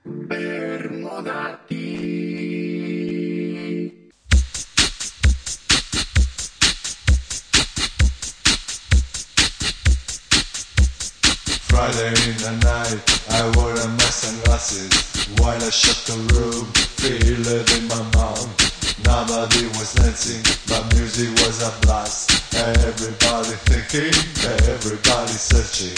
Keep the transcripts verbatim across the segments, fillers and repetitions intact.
Friday in the night, I wore a mask and glasses while I shut the room, feel it in my mouth. Nobody was dancing, but music was a blast. Everybody thinking, everybody searching.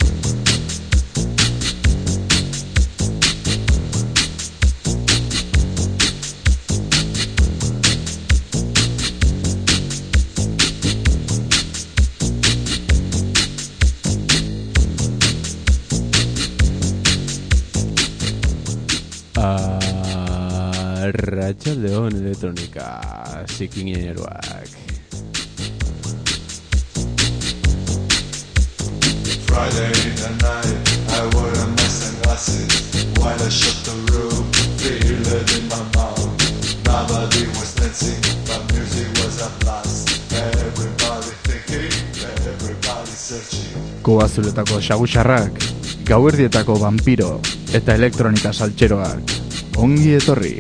Arratsaldeon elektronika zikingineroak. Friday in the night, I wore a mask and glasses while I shut the room, feel it in my mouth. Nobody was dancing, but music was a blast. Everybody thinking, everybody searching. Kobazuletako xagusarrak, gauerdietako vampiro eta elektronika saltxeroak. Ongi etorri.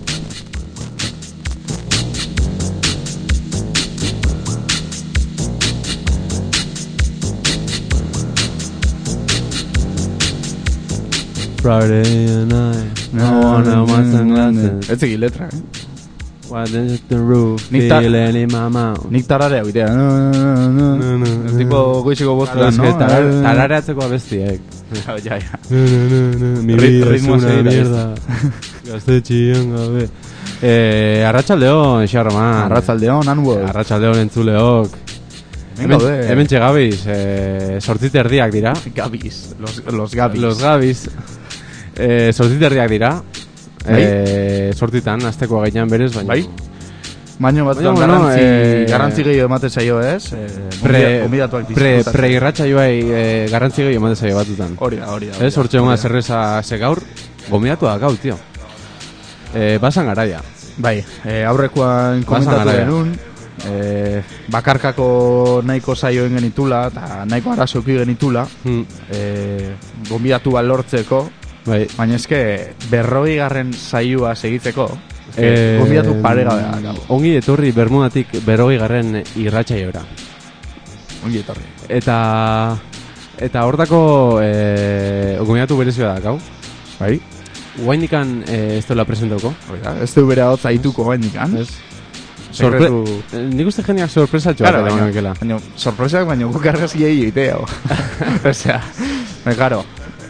Friday night, I wanna want some glasses. Ez egin letra, eh? What is the roof, Nik ta- feeling in my mouth. Nik tararea bitea. El tipo goiziko bostan, Es que no? tarar- tarareatzeko abestiek. Ja, ja, ja. Mi Ri- vida es ritmo una seguida, mierda. Gaztetxian gabe. Eh, Arratsaldeon, Xarroman. Arratzaldeon, Anwol. Arratsaldeon entzuleok. Hemen gaude. Hemen txegabiz, eh, sortzit erdiak dira. Gabiz, los, los Gabiz. Los gabiz. Eh, sortzit erdiak dira. Eh, sortitan, azteko gainean berez, baina... Bai? Baina batzuan Baina, bueno, garrantzi, eh, garrantzi gehiago ematen zaio, ez? Eh, Pre, gonbidatuak pre, disfrutatzen. pre irratxa joai eh, garrantzi gehiago ematen zaio batutan. Hori da, hori da. Ez, hortxe egon zerreza ze gaur, gomidatu da gaur, tio. Eh, basan garaia. Bai, eh, aurrekoan Basan komentatu garaia. genuen, eh, bakarkako nahiko saioen genitula, eta nahiko arazoki genitula, Hmm. eh, gonbidatu bat lortzeko, Bai. baina eske berrogei garren saioa segitzeko, eske Eh, gonbidatu paregabe da. Ongi etorri Bermudatik berrogei garren irratxaiora. Ongi etorri. Eta eta hortako eh, gomidatu berezioa da, gau. Bai, Guainikan eh, ez dola presentauko. hori da, ez du bere hau zaituko baindik, han? Ez. Sorpre... Sekretu- Eh, Nik uste jendeak sorpresa txoa. Claro, baina, baina sorpresak baina guk argazkiei egiteo. Osea, me claro.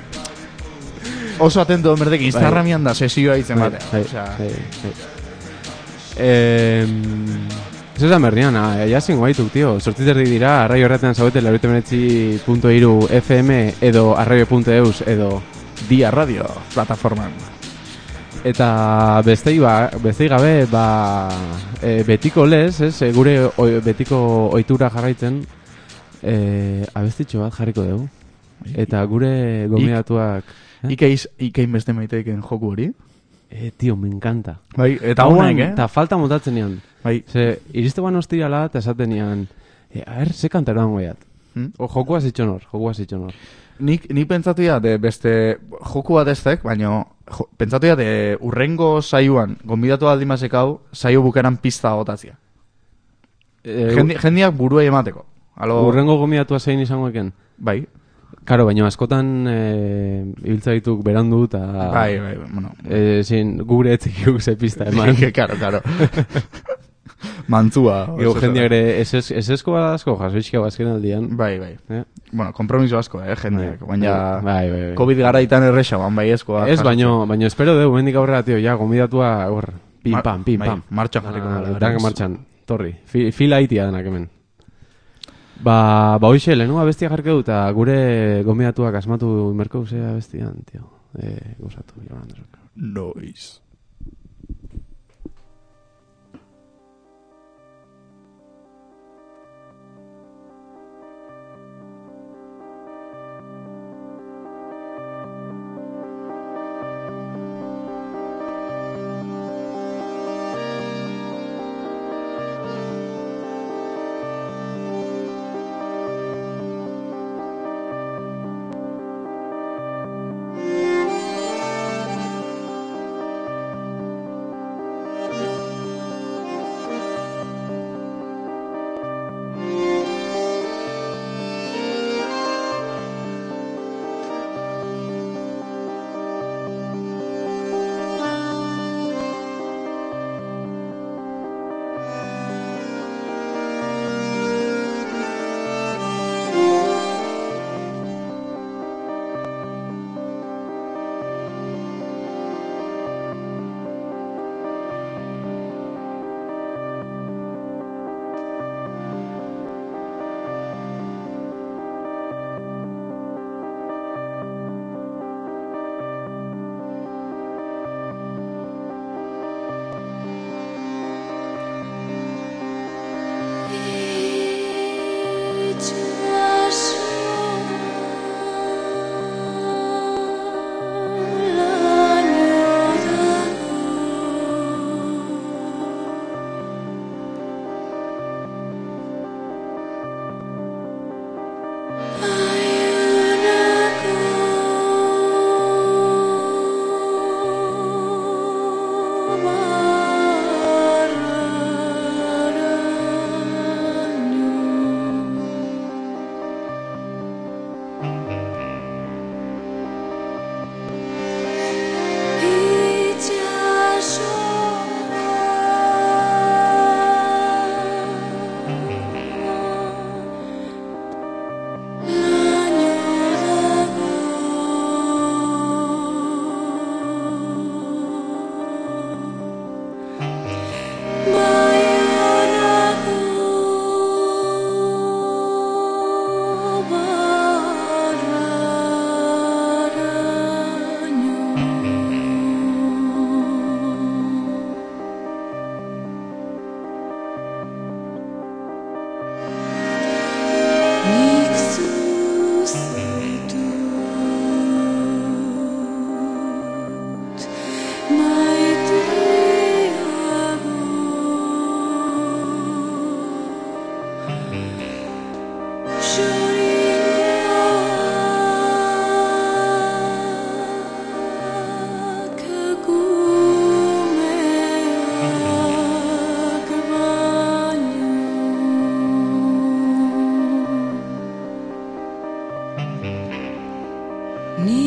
Oso atento merdek Instagramian da sesioa itzen batea. Bai, Osea, bai, bai. Eh, ez esan berrian, jasin guaituk, tio. Sortziterdik dira, arraio horretan zaudete laurogeita hemeretzi puntu hiru F M edo arraio puntu eus edo Dia Radio plataforman. eta bestei ba, bestei gabe ba, e, betiko lez, ez, e, gure oi, betiko ohitura jarraitzen e, abestitxo bat jarriko dugu. Eta gure gomidatuak eh? Ikeiz, ikein beste maiteiken joku hori. Eh, tio, me encanta. Bai, eta Hauan, honek, eh? eta falta motatzen nian. Bai, Ze, iriste guan ostirala, eta esaten nian, e, a ber, ze kantara dago gaiat. Hmm? O, jokua zitxon hor, jokua zitxon hor. nik, nik pentsatu ya de beste joku bat eztek, baina jo, pentsatu ya de urrengo saioan, gonbidatu aldimazek hau, saio bukeran pista gotatzia. E, Jendi, jendiak buruei emateko. Alo, urrengo gomidatua zein izango eken. Bai, Karo, baina askotan e, ibiltza dituk berandu eta... bai, bai, bueno. E, zin, gure etzik ze pista eman. Karo, karo. Mantzua. Gero oso- jendeak ere esesko bat asko jasoizkia azken aldian. Bai, bai. Eh? Bueno, kompromiso asko, eh, jendeak. Baina, Bai, bai, bai. COVID garaitan erresa, ban bai eskoa. Ez, baino, baino espero dugu, mendik aurrera, tio, ja, gomidatua, hor, pim, Mar- pam, pim, bai, pam. martxan jarriko Ah, gara. Danak martxan, torri. Fi, fila itia denak hemen. Ba, ba hoxe, lehenua bestia jarke dut, eta gure gomidatuak asmatu merko zea bestian, tio. Eh, gozatu, joan, desok. Noiz.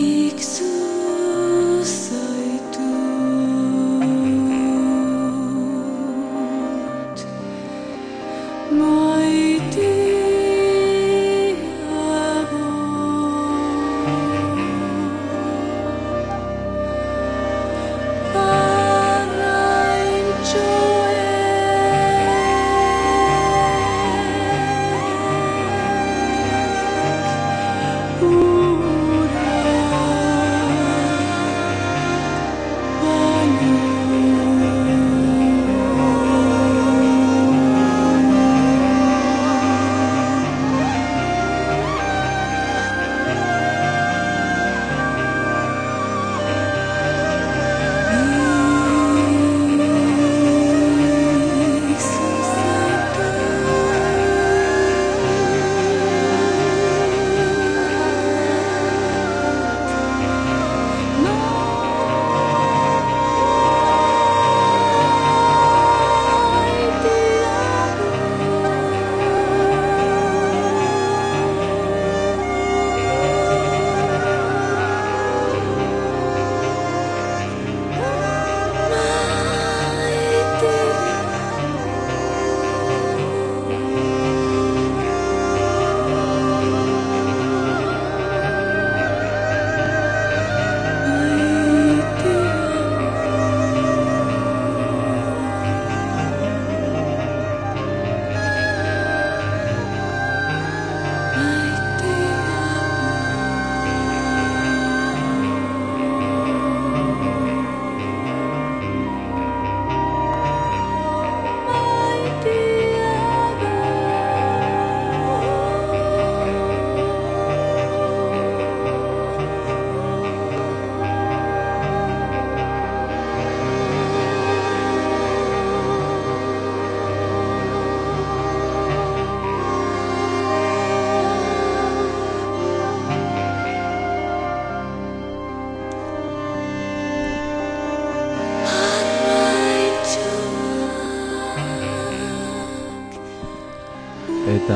Eta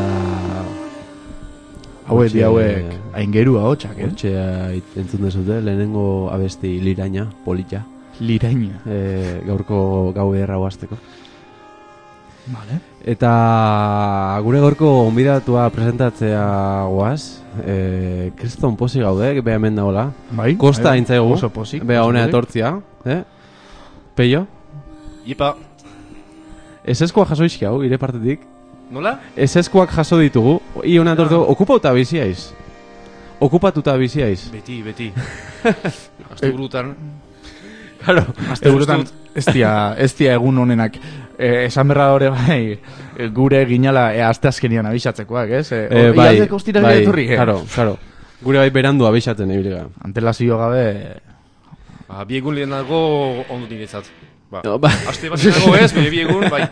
hauek di Hortxe- hauek aingerua hotxak, eh? hortxe entzun dezute, lehenengo abesti liraina, polita, Liraina. e, gaurko gau erra guazteko. Vale. Eta gure gaurko onbidatua presentatzea guaz, e, kriston posi gaude, beha hemen dagoela. Bai. Kosta bai, aintzaigu, Oso posik. beha oso honea posik. etortzia, eh? Peio? Ipa, Eseskoak jaso izki hau, ire partetik. nola? Eseskoak jaso ditugu, i hona etortzeko, okupauta biziaiz. Okupatuta biziaiz. Beti, beti. Azte burutan. Claro. Azte burutan, ez dia, ez dia egun honenak. Eh, esan berra hori bai, eh, gure ginala e, azte azkenian abixatzekoak, ez? Eh, Eh, hor- bai, ialdeko ostira bai, etorri, eh? claro, claro. Gure bai berandu abixatzen ebiliga. Antelazio gabe... Ba, bi egun lehenago ondo niretzat. Ba, No, ba- aste bat lehenago ez, bide bi egun, bai.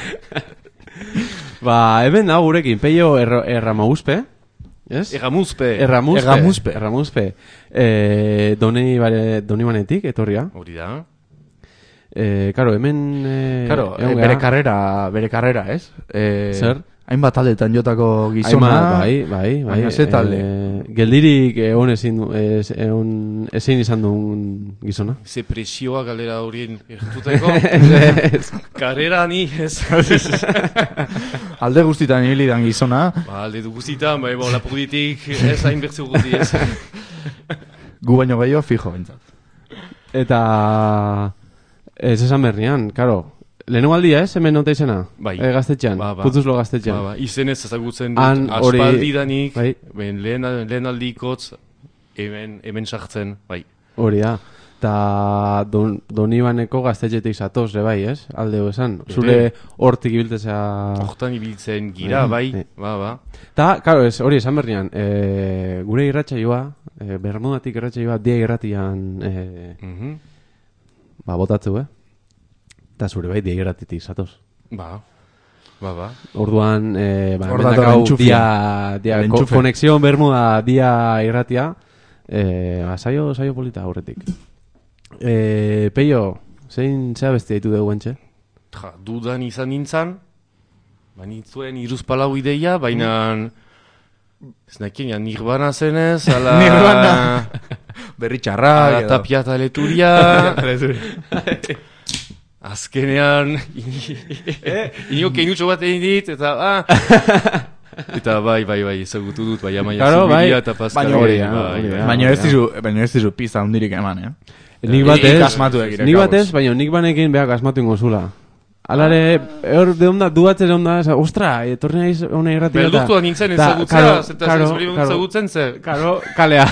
Ba, hemen da gurekin, Peio erra, erramauzpe, ez? Erramuzpe. Erramuzpe. Erramuzpe. Erramuzpe. Eh, doni, bare, doni manetik, etorria. Hori da. Eh, claro, hemen... Eh, Claro, egon eh, gara. bere karrera, bere karrera, ez? Eh, Zer? Hainbat taldetan jotako gizona... Hainbat, bai, bai, bai. Baina ze talde? Eh, geldirik egon ezin, du- ez, egon, ezin izan duen gizona. Ze presioa galera horien ertuteko. Ez. Karrera ni, ez. Alde guztitan ibili dan gizona, Ba, alde du guztitan, bai, ba, lapurditik, ez hain bertzio guzti, ez. gu baino gehiago fijo bintzat. Eta... Ez esan berrian, karo. Lehenengo aldia ez, hemen nota izena? Bai. E, gaztetxean, Ba, ba. putzuzlo gaztetxean. Ba, ba, izenez ezagutzen Han dut, hori- aspaldidanik, bai. ben, lehen, lehen aldikotz, hemen, hemen sartzen, bai. Hori da. Ta don, Donibaneko gaztetxetik zatoz, re bai, ez? Aldeo esan. Zure hortik ibiltzea... Hortan ibiltzen gira, bai, Bai. ba, ba. Ta, karo, ez, hori esan berrian, e, gure irratsaioa, e, Bermudatik irratsaioa, dia irratian, e, Mhm. ba, botatzu, eh? Ta zure bai, dia irratitik zatoz. Ba, ba, ba. Orduan, e, ba, Hor hemen dator dakau entxufea. dia, dia El ko, entxufe. konexion Bermuda dia irratia, e, ba, saio, saio polita aurretik. E, Peio, zein zea bestia ditu dugu entxe? Ja, dudan izan nintzan, banitzuen iruz palau ideia, baina ez nakien, ja, Nirvana zenez, ala... Nirvana. berri txarrak edo. Tapia eta leturia. Azkenean, inio keinutxo bat egin dit, eta ah... Eta bai, bai, bai, ezagutu dut, bai, Amaia Claro, bai. Zubiria eta Pascal. Baina hori, bai, ah, bai, hori, bai. ah. Baina ez dizu, baina ez dizu pizta hundirik eman, eh? Nik batez, Ik asmatu egin, nik batez, kabuz. baina nik banekin behak asmatu ingo zula. Alare, hor de onda, duatzen onda, esa, ostra, etorri naiz hona irratia. Beldurtua nintzen Ta- ezagutzea, claro, zeta claro, ez claro. ezagutzen ze. Karo, kalea.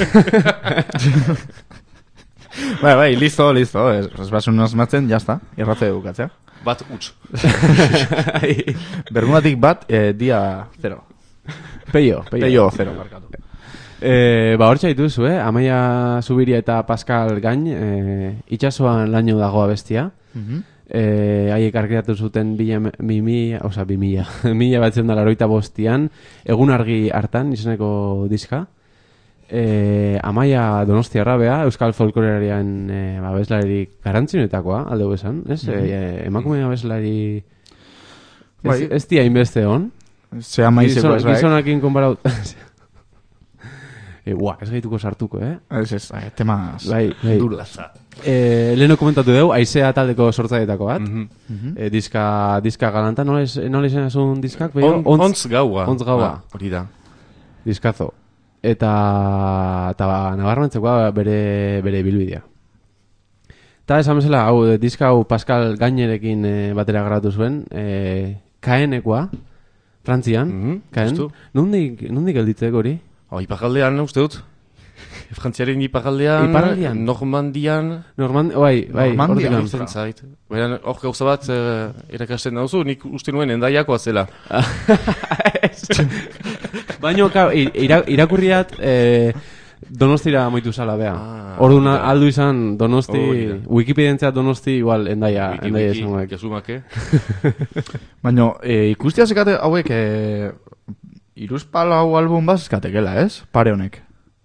Bai, bai, listo, listo. Ez, ez basun asmatzen, jazta, irratze bukatzea. Bat huts. Bermudatik bat, eh, dia zero. Peio, peio. Peio zero, barkatu. Eh, ba, hortxa dituzu, eh? Amaia Zubiria eta Pascal Gain, eh, itxasoan laino dagoa bestia. Eh, haiek argitatu zuten bila, mi, mi, oza, bi mila, mila batzen da laroita bostian, egun argi hartan, izeneko diska. Eh, Amaia Donostiarra bea, Euskal Folklorarian eh, abeslaririk garantzinetakoa, alde esan, ez? eh, emakume abeslari ez, Bai. ez dia inbeste hon. Zea maizeko Gizon, ez bai. gizonakin konparau... e, Ua, ez gaituko sartuko, eh? Ez ez, eh, tema Bai, bai. duro. Eh, leheno komentatu dugu, Aizea taldeko sortzaietako bat. Mhm. eh, diska, diska galanta, nola, ez, nola izan azun diskak? Behi, On- Ontz gaua. Ontz gaua. Ba, Hori da. Diskazo. Eta, eta ba, nabarmentzekoa bere, bere bilbidea. Eta esan bezala, hau, eh, diska hau Pascal Gainerekin eh, batera grabatu zuen, eh, Kaenekoa, Frantzian, Mhm, Kaen. justu. Nondik, nondik gelditzeko hori? Oh, iparraldean, uste dut. Frantziaren iparraldean, Iparraldean? Normandian, Norman, bai, bai, Normandia, hortik Iruditzen zait. Baina hor gauza bat eh, erakasten dauzu, nik uste nuen endaiakoa zela. Baina, ka, ira, irakurriat eh, Donostira moitu zala, bea. Ah, Orduan hori da. aldu izan Donosti, Hori da. Wikipedientzat Donosti, igual, endaia, Wiki, endaia wiki, esan jasumake. Baina, eh, ikustia zekate hauek eh, iruzpal hau album bat eskatekela, ez? Pare honek.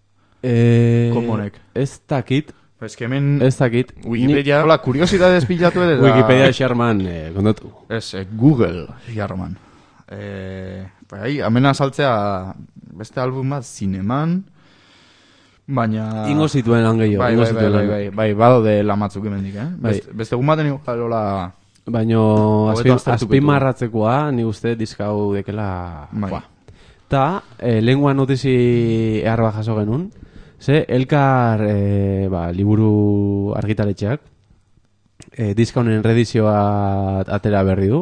Eh, Komonek. Ez dakit, Ez que hemen... ez dakit. Wikipedia. Hola, kuriosidades pilatu ere Ni, Wikipedia xarman, eh, kontatu. Ez, eh, Google, jarroman. Eh, bai, amena saltzea beste album bat, Zineman, baina... Ingo zituen lan gehiago, Bai, ingo bai, bai, zituen bai, lan. bai, bai, badaude lamatzuk emendik, eh? Bai. Beste, beste egun baten igual, hola... Baino, Hobeto azpim, aztertuko azpimarratzekoa, ni uste diska hau dekela... Bai. Buah. Ta, eh, lengua notizi eharba jaso genuen, ze, elkar, eh, ba, liburu argitaletxeak, eh, diska honen redizioa atera berri du,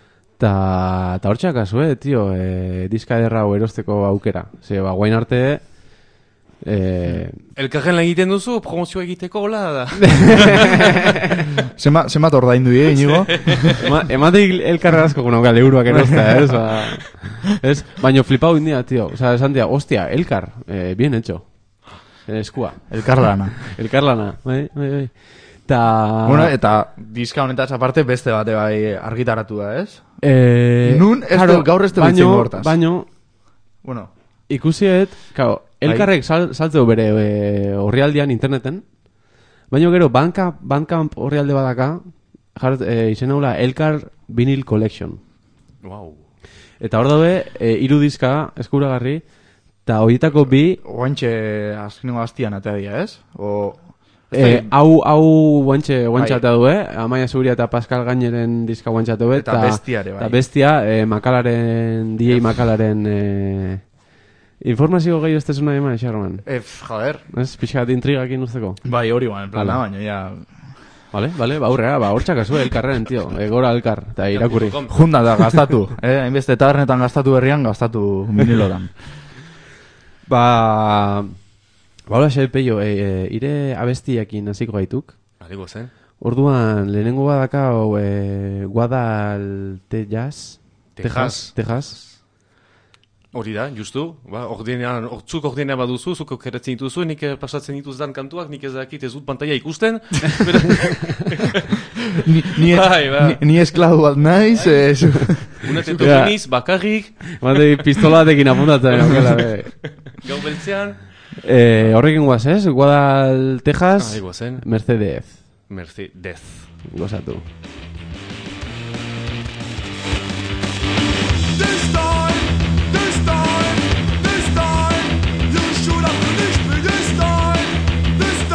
ta, ta hortxak azue, tio, eh, diska ederra hau erosteko aukera. Ze, ba, guain arte... Eh, Elkarren lan egiten duzu, promozioa egiteko, hola da. Zema, zemat ordaindu die, inigo? Ema, emateik elkarra asko gunauka leuruak erostea, ez? Ba, ez? Baina flipau india, tio. Osa, esan dia, hostia, elkar, eh, bien hecho. Eh, eskua. Elkarlana. Elkarlana, bai, bai, bai. Ta... Bueno, eta diska honetaz aparte beste bate bai argitaratu da, ez? eh, Nun ez claro, dut gaur ez dut baino- hitz hortaz. Baino, Bueno, ikusiet, kao, elkarrek sal, saltzeu bere e, orrialdean interneten, baino gero, Bandcamp, Bandcamp orrialde badaka, jart, e, izen haula, Elkar Vinyl Collection. Wow. Eta hor daude, e, hiru diska eskuragarri, eta horietako bi, oantxe azkenengo hastian atea dia, ez? O... e, hau, hau guantxe, guantxe Bai. atea du, eh? Amaia Zubiria eta Pascal Gaineren diska guantxe atea du, Eta Bestia ere, bai. Eta bestia, e, Makalaren, D J Makalaren, e, informazio gehi ez tezuna eman, xarroman. Ef, joder. Ez, pixkat intrigakin usteko. Bai, hori guan, en plana, Hala. baina ja... Vale, vale, ba, aurrera, ba, hortxak azue elkarren, tio. E, gora elkar, eta irakurri. Junda da, gastatu. Eh, hainbeste tabernetan gastatu berrian, gastatu minilotan. Ba, ba, hola, xe, peio, e, e, ire abestiakin hasiko gaituk. Alego zen. Orduan, lehenengo badakau, e, Guadal Tejas. Tejas. Tejas. Hori da, justu. Ba, ordenean, ortzuk ordenean baduzu, zuk okeretzen dituzu, nik eh, pasatzen dituzdan kantuak, nik ez dakit ez dut pantalla ikusten. Ni, ni, Bai, bai. ni, ni eskladu bat naiz, eh, zu- Unet etokiniz, bakarrik, Mate, pistolatekin apuntatzen, okela, be. gau beltzean. E, horrekin guaz, ez? Guadal Tejas, Alego zen. Mercedes. Mercedes. Gozatu. This time, this time, this time, you should have finished me this time. This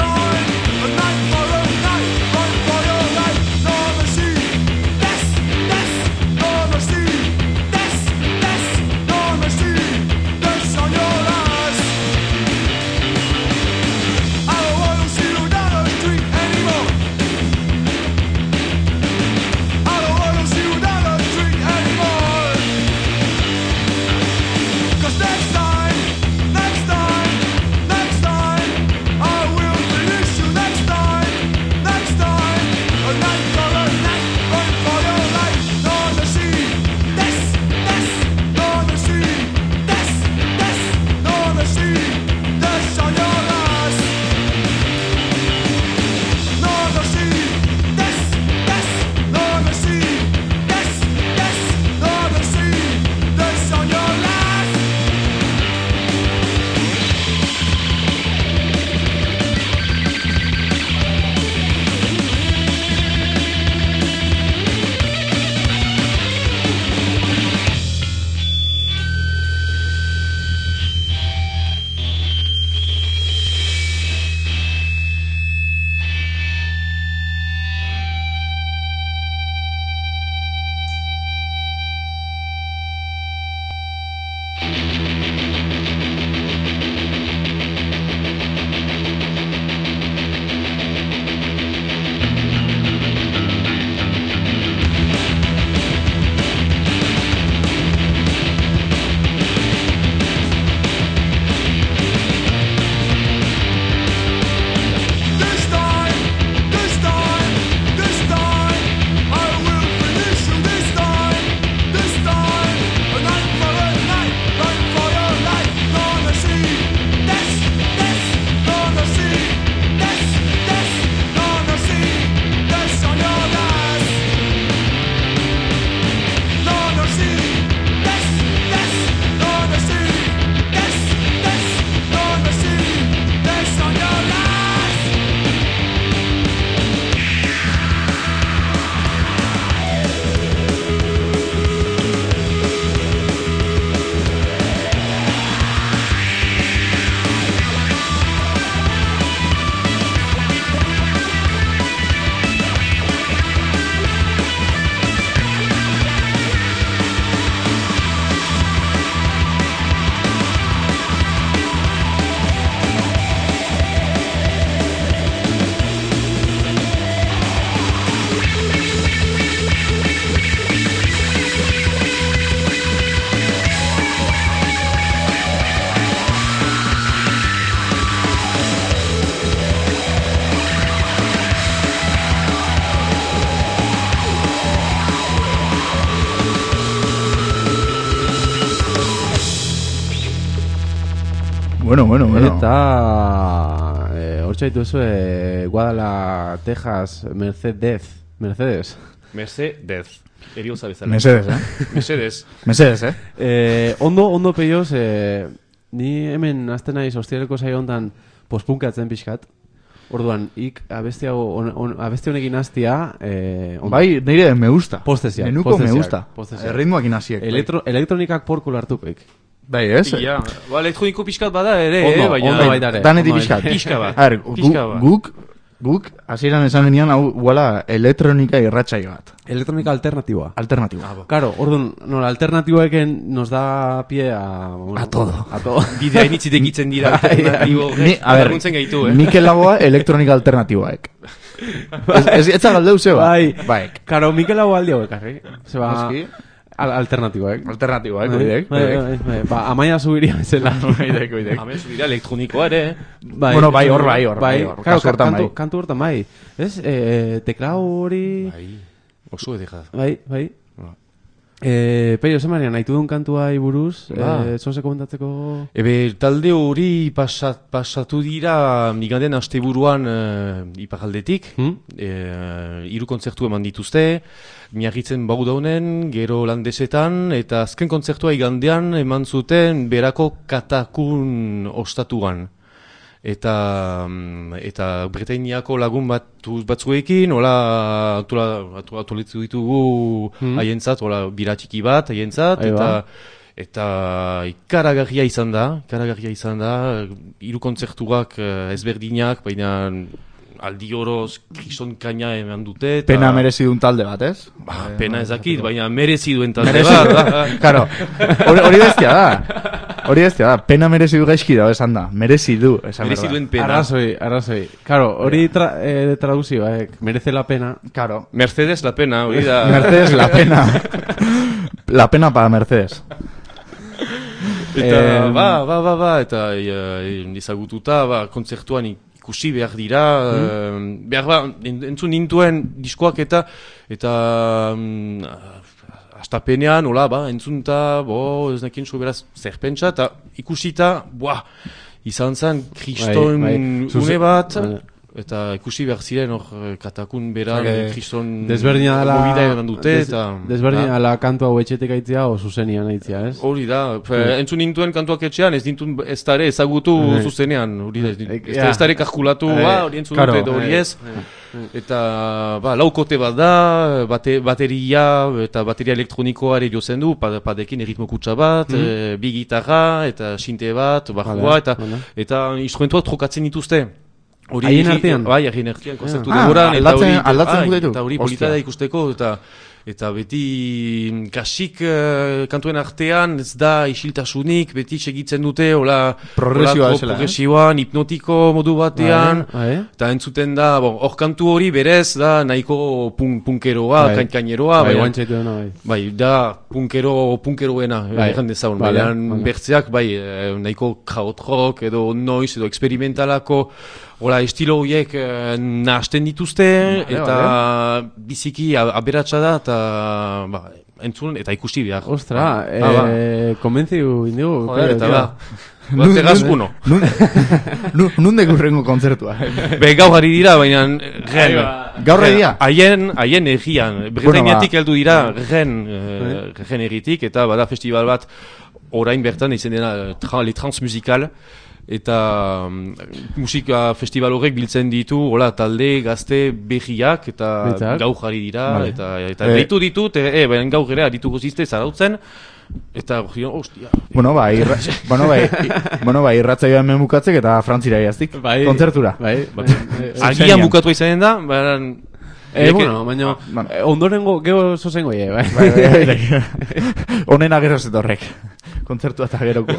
Bueno, bueno, bueno. Eta eh, hor txaitu ez, eh, Guadala, Texas, Mercedes. Mercedes. Mercedes. Erioza bezala. Mesedes, eh? Mercedes. Mesedes, eh? Eh, ondo, ondo peioz, eh, ni hemen azten naiz hostiareko saio hontan pospunkatzen pixkat. Orduan, ik abesti, on, on, abesti honekin hastia... Eh, ondo. Bai, nire me gusta. Postesiak. Nenuko postesiak, me gusta. postesiak. Erritmoak inasiek. Elektro, elektronikak porkul hartukoik. Bai, ez? Ja, ba, elektroniko pixkat bada ere, Ondo, eh, baina... ondo baita ere. Danetik Ondo pixkat. baita. Pixka bat. A ver, gu, Pixka bat. guk, guk, hasieran esan genian, hau, guala, elektronika irratxai bat. Elektronika alternatiboa. Alternatiba. Ah, Claro, orduan, nola, alternatiboeken nos da pie a... Bueno, A todo. A todo. Bidea initzitek itzen dira alternatibo. Ni, a ver, laguntzen gaitu, eh? Mikel Laboa elektronika alternatiboek. Ez, ez, ez galdeu zeba. Bai. Bai. Karo, Mikel hau aldi hauek, arri. Zeba, Noski. al alternatiboek. Alternatiboek, Bai, oidek. bai, bai, bai. Ba, amaia subiria bezala. Oidek, oidek. Hemen zubira elektronikoa ere, eh? Bai, Bueno, bai, hor bai, hor bai, hor. Claro, Kasu hortan kantu, bai. kantu hortan bai. Ez, eh, teklau hori... Bai, oso edera. Bai, bai. Ba. Eh, Peio, zemarian, nahitu duen kantua buruz, Ba. eh, zonse komentatzeko... Ebe, talde hori pasat, pasatu dira iganden asteburuan uh, iparaldetik. Hmm? E, hiru kontzertu eman dituzte, miarritzen bau daunen, gero landesetan, eta azken kontzertua igandean eman zuten berako katakun ostatuan. Eta mm, eta Bretainiako lagun bat batzuekin, hola atuletzu ditugu Hmm. haientzat, hola bira txiki bat haientzat, Ahí eta ba. eta ikaragarria izan da, ikaragarria izan da, hiru kontzertuak eh, ezberdinak, baina aldi oroz kriston kaina eman dute. Eta, Pena merezi duen talde bat, ez? Ba, pena ezakit, baina merezi duen talde Merezi bat. Karo, hori, hori bestia da. Hori bestia da. Pena merezi du gaizki da, esan da. Merezi du, esan Merezi berda. duen pena. Arrazoi, arrazoi. Claro, hori tra, eh, traduzioa, eh, merece la pena. Karo. Mercedes la pena, hori da. Mercedes, la pena. La pena para Mercedes. Eta, Em, ba, ba, ba, ba, eta e, ezagututa, ba, kontzertuan ikusi behar dira, mm. behar ba, en, entzun nintuen diskoak eta, eta, mm, astapenean, hola, ba, entzunta, bo, ez nekin beraz zer pentsa, eta ikusita, boa, izan zen, kriston Bai, bai. une Zuze- bat, Bai. eta ikusi behar ziren, hor, katakun beran, Zake, kriston Desberdina dela... movida eman dute, des- eta... Desberdina ba. dela kantu hau etxetik aitzia o zuzenian aitzia, ez? Hori da, fe, entzun nintuen kantuak etxean, ez dintun ez da ere ezagutu Bai. zuzenean, hori da, ez, dint- Ek- ez, ja. da- ez da ere kalkulatu, Bai. ba, hori entzun Karo, dute, edo hori bai. ez, eta, ba, laukote bat da, bate, bateria, eta bateria elektronikoa ere jozen du, pa- padekin erritmo kutsa bat, e, bi gitarra, eta sinte bat, bajua, Hala, eta, hala. eta instrumentuak trokatzen dituzte. Hori Haien iri- artean? Bai, haien artean, konzertu Ah, denboran, eta aldatzen- hori, aldatzen bai, gute du. eta hori Ostia. polita da ikusteko, eta eta beti kasik uh, kantuen artean ez da isiltasunik, beti segitzen dute, hola, Progresioa hola, bezala, eh? progresioan, hipnotiko modu batean, Bai, eta entzuten da, bon, hor kantu hori berez da nahiko pun, punkeroa, Bai. kainkaineroa, bai, baina- guantxaitu dena, bai. bai, da punkero, punkeroena, Bai. erran dezaun, Vale, baina vale. bertzeak, bai, eh, nahiko krautrock edo noiz edo experimentalako, hola, estilo horiek eh, nahasten dituzte, Vale, eta biziki a- aberatsa da, eta ba, entzun, eta ikusi behar. Ostra, Ah, ba. eh, konbentziu indigu. Joder, Peio, eta tio. ba. Ba, tegaz uno. Nunde gurrengo kontzertua. Be, gaur ari dira, baina gen. Gaur ari dira? Haien, haien egian. Bretainiatik ba. heldu dira, gen, eh, gen egitik, eta bada festival bat, orain bertan izen dena, tra, le transmusikal, eta mm, musika festival horrek biltzen ditu, hola, talde, gazte, behiak, eta Behintzat. gaur ari dira, Vale. eta, eta Eh. deitu ditut, e, e, baina gaur ere arituko zizte, zarautzen, eta, hostia, Bueno, ba, irra, bueno, ba, i- bueno, ba, irratzaioa hemen bukatzek eta frantzira iaztik. Bai, Kontzertura. Bai, Bat- bai. agian bukatu izanen da, baina... Eh, Eke- bueno, baina, bueno. eh, ondorengo, geho zozengo ie, bai. Bai, bai, bai. Honena gero zetorrek. Kontzertua eta gerokoa.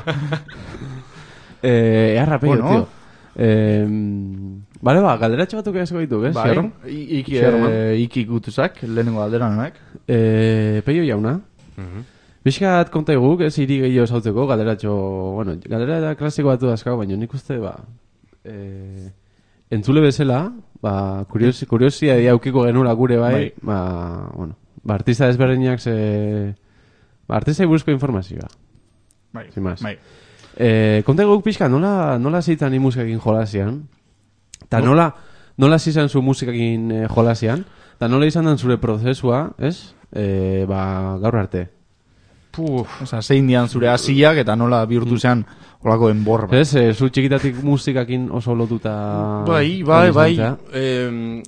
Eh, earra, peio, Bueno. tio. Eh, Bale, ba, galderatxo batuk esko ditu, ez? Bai, Xerro? i- iki, Xerro, eh, iki gutuzak, lehenengo aldera noek. Eh, Peio jauna. Mhm. Bizkat konta eguk, ez hiri gehiago esautzeko, galderatxo, bueno, galdera da klasiko batu dazkau, baina nik uste, ba, eh, entzule bezala, ba, kuriosi, kuriosia diaukiko genula gure bai, Bai. ba, bueno, ba, artista desberdinak ze, ba, artista buruzko informazioa, Bai, sin más. bai. E, konta guk pixka, nola, nola zeitzan ni musikakin jolasian? Eta nola, nola zizan zu musikakin eh, jolasian? Eta nola izan dan zure prozesua, ez? E, ba, gaur arte. Puf, oza, zein dian zure hasiak eta nola bihurtu zean olako enbor bat. Ez, e, zu txikitatik musikakin oso lotuta... Bai, bai, bai. Eh,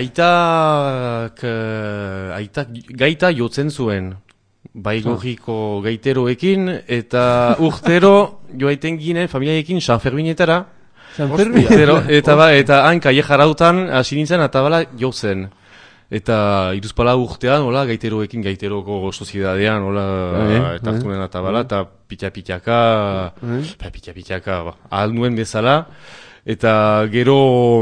aitak, eh, aitak gaita jotzen zuen. Bai gorriko gaiteroekin, eta urtero joaiten ginen familiaekin San Ferminetara. San Fermin? Urtero, eta ba, eta han kaie jarautan hasi nintzen atabala jotzen. Eta iruzpala urtean, hola, gaiteroekin, gaiteroko soziedadean, hola, eh, eta hartunen atabala, eta pitxa-pitxaka, eh. pitxa-pitxaka, ba, ahal nuen bezala. Eta gero,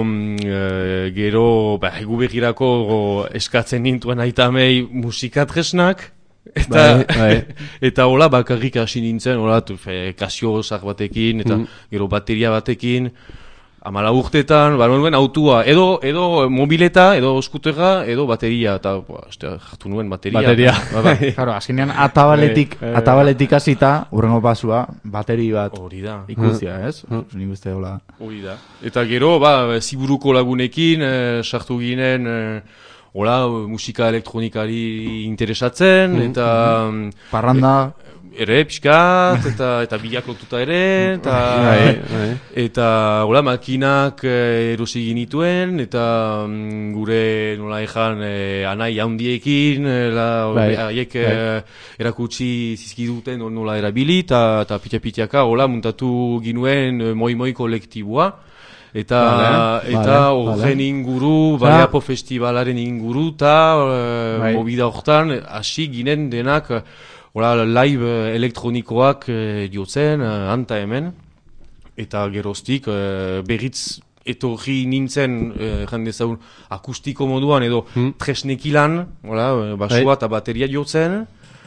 e, gero, ba, egu begirako eskatzen nintuen aitamei musikatresnak, eta, bai, bai. eta hola, bakarrik hasi nintzen, hola, kasio zak batekin, eta mm. gero bateria batekin, amala urtetan, ba, nuen autua, edo, edo mobileta, edo skuterra, edo bateria, eta, ba, este, hartu nuen bateria. Bateria. Ba, ba. Claro, azkenean atabaletik, Eh, eh. atabaletik hasita, urrengo pasua, bateri bat Hori da. ikustia, ez? Nik uste hola. Hori da. Eta gero, ba, ziburuko lagunekin, eh, sartu ginen, eh, hola, musika elektronikari interesatzen, eta... Parranda... Ere, pixkat, eta, eta bilak lotuta ere, eta, Bai, bai. eta hola, makinak eh, erosi ginituen, eta mm, gure, nola ejan, eh, anai handiekin, eh, la, Bai, haiek bai. eh, erakutsi zizkiduten nola erabili, eta, eta pitxa-pitxaka, hola, muntatu ginuen eh, moi-moi kolektiboa. Eta, Vale, eta vale, horren vale. inguru, Osea- Baleapo festivalaren inguru, eta eh, Bai. movida hortan, hasi ginen denak, eh, hola, live eh, elektronikoak eh, diotzen, eh, anta hemen, eta geroztik eh, berriz etorri nintzen, eh, jende zaun, akustiko moduan, edo Hmm. tresnekilan, hola, eh, basua Bai. eta bateria diotzen,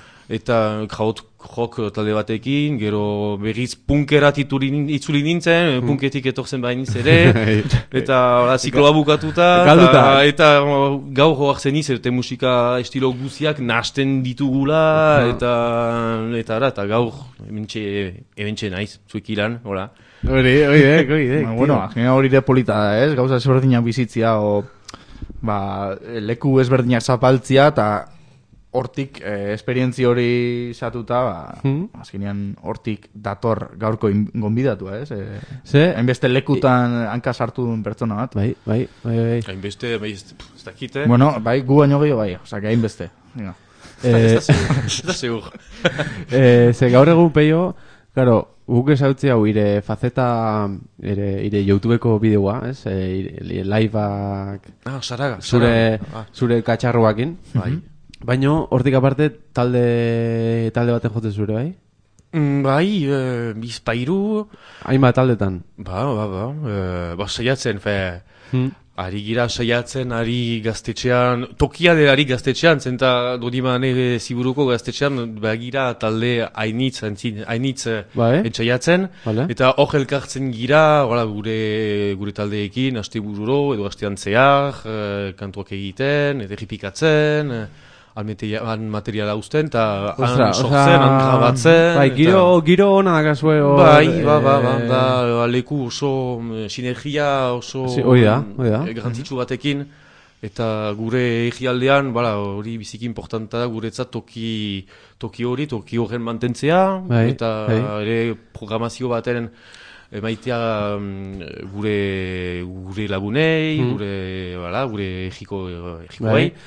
eta kraut rock talde batekin, gero berriz punkerat ituli nin- itzuli nintzen, Hmm. punketik etortzen bainiz ere, eta hola, zikloa bukatuta, Galduta. eta, eta oh, gaur hoartzen iz, eta musika estilo guziak nasten ditugula, eta, eta, ara, eta gaur, hementxe, hementxe naiz, zuek ilan, hola. Hori, hori, hori, hori. Ba, bueno, azkenean hori de polita da, ez? Gauza ezberdinak bizitzia, o, ba, leku ezberdinak zapaltzia, eta hortik, eh, esperientzi hori satuta, ba, Hmm. azkenean hortik dator gaurko in- gonbidatua, ez? Eh, Ze? hainbeste lekutan hanka sartu duen pertsona bat. Bai, bai, bai, bai. Hainbeste, bai, ez ez dakit, eh? Bueno, bai, gu baino gehiago bai, osea, hainbeste. Venga. Eh, Ez da segur, ez da segur. eh, ze gaur egun peio, claro, guk esautzi hau ire faceta, ire, ire YouTubeko bideoa, ez? E, ire, liveak Ah, saraga, zure, saraga. Ah, zure katxarroakin. bai. Baino, hortik aparte, talde, talde baten jote zure, bai? Mm, bai, eh, bizpairu, Hainbat taldetan. ba, ba, ba, eh, ba, saiatzen, fe, Hmm. ari gira saiatzen, ari gaztetxean, tokia de ari gaztetxean, zenta dodiman ere ziburuko gaztetxean, ba, gira talde hainitz, hainitz, hainitz eh, Bai. entsaiatzen, Vale. eta hor elkartzen gira, hola, gure, gure taldeekin, aste bururo, edo astean zehar, eh, kantuak egiten, edo errepikatzen, eh, han materia- han materiala uzten, eta Ostra, han sortzen, han grabatzen. Bai, eta- giro, giro hona dakazue hor... Bai, ba, ba, ba, eh, da, leku oso, mm, sinergia oso Si- hori da, hori da. eh, garrantzitsu batekin, eta gure egialdean, bala, hori biziki importanta da, guretzat toki, toki hori, toki horren mantentzea, Bai, eta bai. ere programazio baten emaitea mm, gure, gure lagunei, Mm. gure, bala, gure egiko, egikoei, Bai.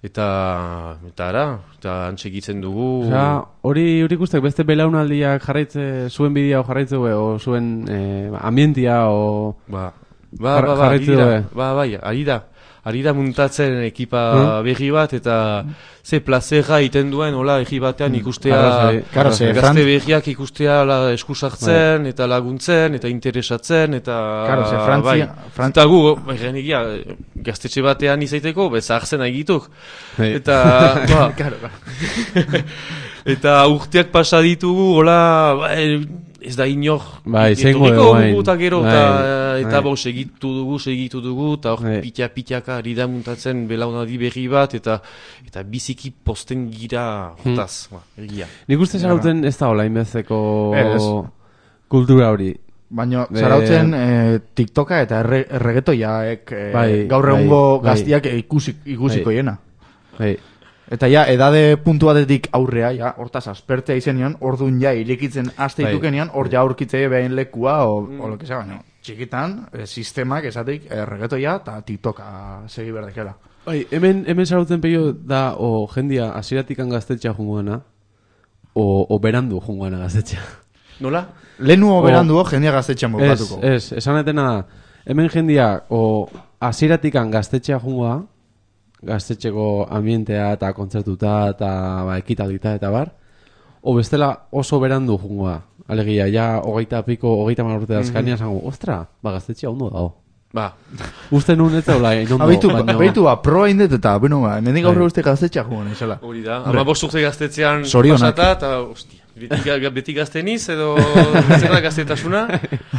eta, eta ara, eta antsegitzen dugu. Osea, hori hori ikustek beste belaunaldiak jarraitze, zuen bidea jarraitze o zuen eh, ambientia o... Ba, ba, Jar- ba, ba, ari jarraitu da, dute. ba, bai, ari da. Ari da muntatzen ekipa Hmm. berri bat, eta ze plazera iten duen, hola, egi batean ikustea, Arrazoi, Claro, ze gazte Fran- berriak ikustea la, eskusartzen, eta laguntzen, eta interesatzen, eta... Claro, ze Frantzia- bai. Fran- Eta gu, bai, egia, gaztetxe batean izaiteko, bezahartzen agituk. Bai. Eta, ba, Claro, claro. eta urteak pasa ditugu, hola, ba, ez da inor, Bai, etorriko zengo egoain. dugu, eta gero, Bai, eta, eta bai. bo, segitu dugu, segitu dugu, eta hor, Bai. pitia-pitiaka ari da muntatzen belaunaldi berri bat, eta eta biziki posten gira hortaz, ba, egia. Nik uste zarauten ez da hola inbezeko... Ez. kultura hori. Baina, Be- zarautzen eh, TikToka eta erre, erregetoiaek eh, Bai, gaur bai, egungo bai. gaztiak ikusik, ikusiko Bai. hiena. Bai. Eta ja, edade puntu batetik aurrea, ja, hortaz aspertea izenion, orduan ja, irekitzen aste Bai. itukenean, hor ja aurkitzei behin lekua, o, o lo que sea, baina, txikitan, eh, sistemak esatik erregetoia eta TikToka segi berdekela. Bai, hemen, hemen zarautzen peio da, o jendia asiratikan gaztetxea jungoena, o, o berandu jungoena gaztetxea. Nola? Lehenu O- oberandu hor, jendia gaztetxean Ez, bukatuko. ez, esan etena da, hemen jendia, o asiratikan gaztetxea jungoa, gaztetxeko ambientea eta kontzertuta eta ba, ekitaldita eta bar, o bestela oso berandu jungoa. Alegia, ja, hogeita piko, hogeita mar urte dazkania, zango, ostra, ba, gaztetxea ondo dago. Ba, Uste nun ez daula, inondo, Abeitu, baino... abeitu, ba, proa indet eta, bueno, ba, hemendik Bai. aurre uste gaztetxea jugon, esela. hori da. Ama bost urte gaztetzean Zorionak. pasata, eta, ostia, beti, ga- beti gazteniz, edo zer da gaztetasuna?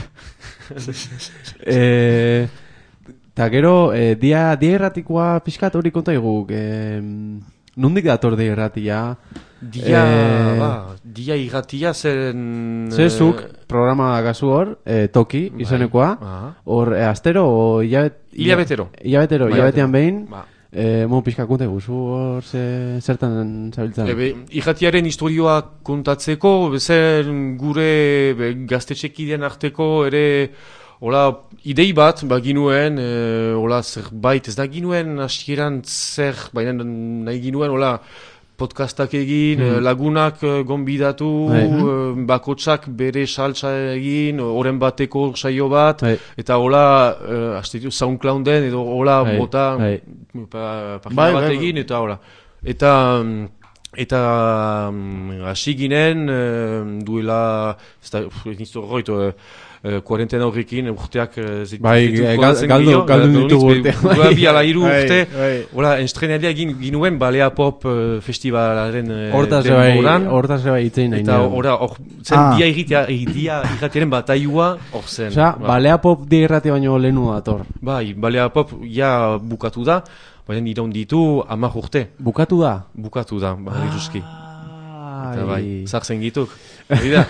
Eh, Ta gero, eh, dia, dia erratikoa pixkat hori konta iguk. Eh, nondik dator dia erratia? Dia, Eh, ba, dia irratia zen... Zezuk, eh, programa gazu hor, eh, toki, Bai. izenekoa. Aha. Hor, eh, astero, o hilabet... Hilabetero. Hilabetero, Bai, hilabetean behin. Ba. Eh, mo pixka konta guzu hor, ze, zertan zabiltzen. Ebe, irratiaren historioa kontatzeko, zen gure be, gaztetxekideen arteko ere, hola, idei bat, ba ginuen, e, hola, zerbait, ez da ginuen hasieran zer, baina nahi ginuen, hola, podcastak egin, Hmm. eh, lagunak eh, gonbidatu, Bai. eh, bakotsak bere saltza egin, oren bateko saio bat, Bai. eta hola, uh, astitu, SoundClouden edo hola, Bai, bota, bai. pa, pagina Bai, bat bai, egin, eta hola. Eta, mm, eta mm, hasi ginen, eh, duela, ez da, uf, ez nizto horretu, eh, eh, kuarentena horrekin, urteak, eh, zit- Bai, zitut eh, konatzen galdu- gilio, galdu galdu ditugu nitz, urteak, be- bai. duela bi ala hiru Bai, urte, bai. hola, estrenalia egin ginuen Balea Pop eh, festivalaren eh, Hortaz ere bai, denboran. hortaz ere bai itzein nahi Eta nion. ora, hor, zen Ah. dia irritia, dia irratiaren bataiua, hor zen. Osea, Ba. balea pop dia irratia baino lehenu dator. Bai, Balea Pop ja bukatu da, baina iraun ditu hamar urte. Bukatu da? Bukatu da, ba, iruzki. Eta Ai. bai, zartzen gituk. Hori da.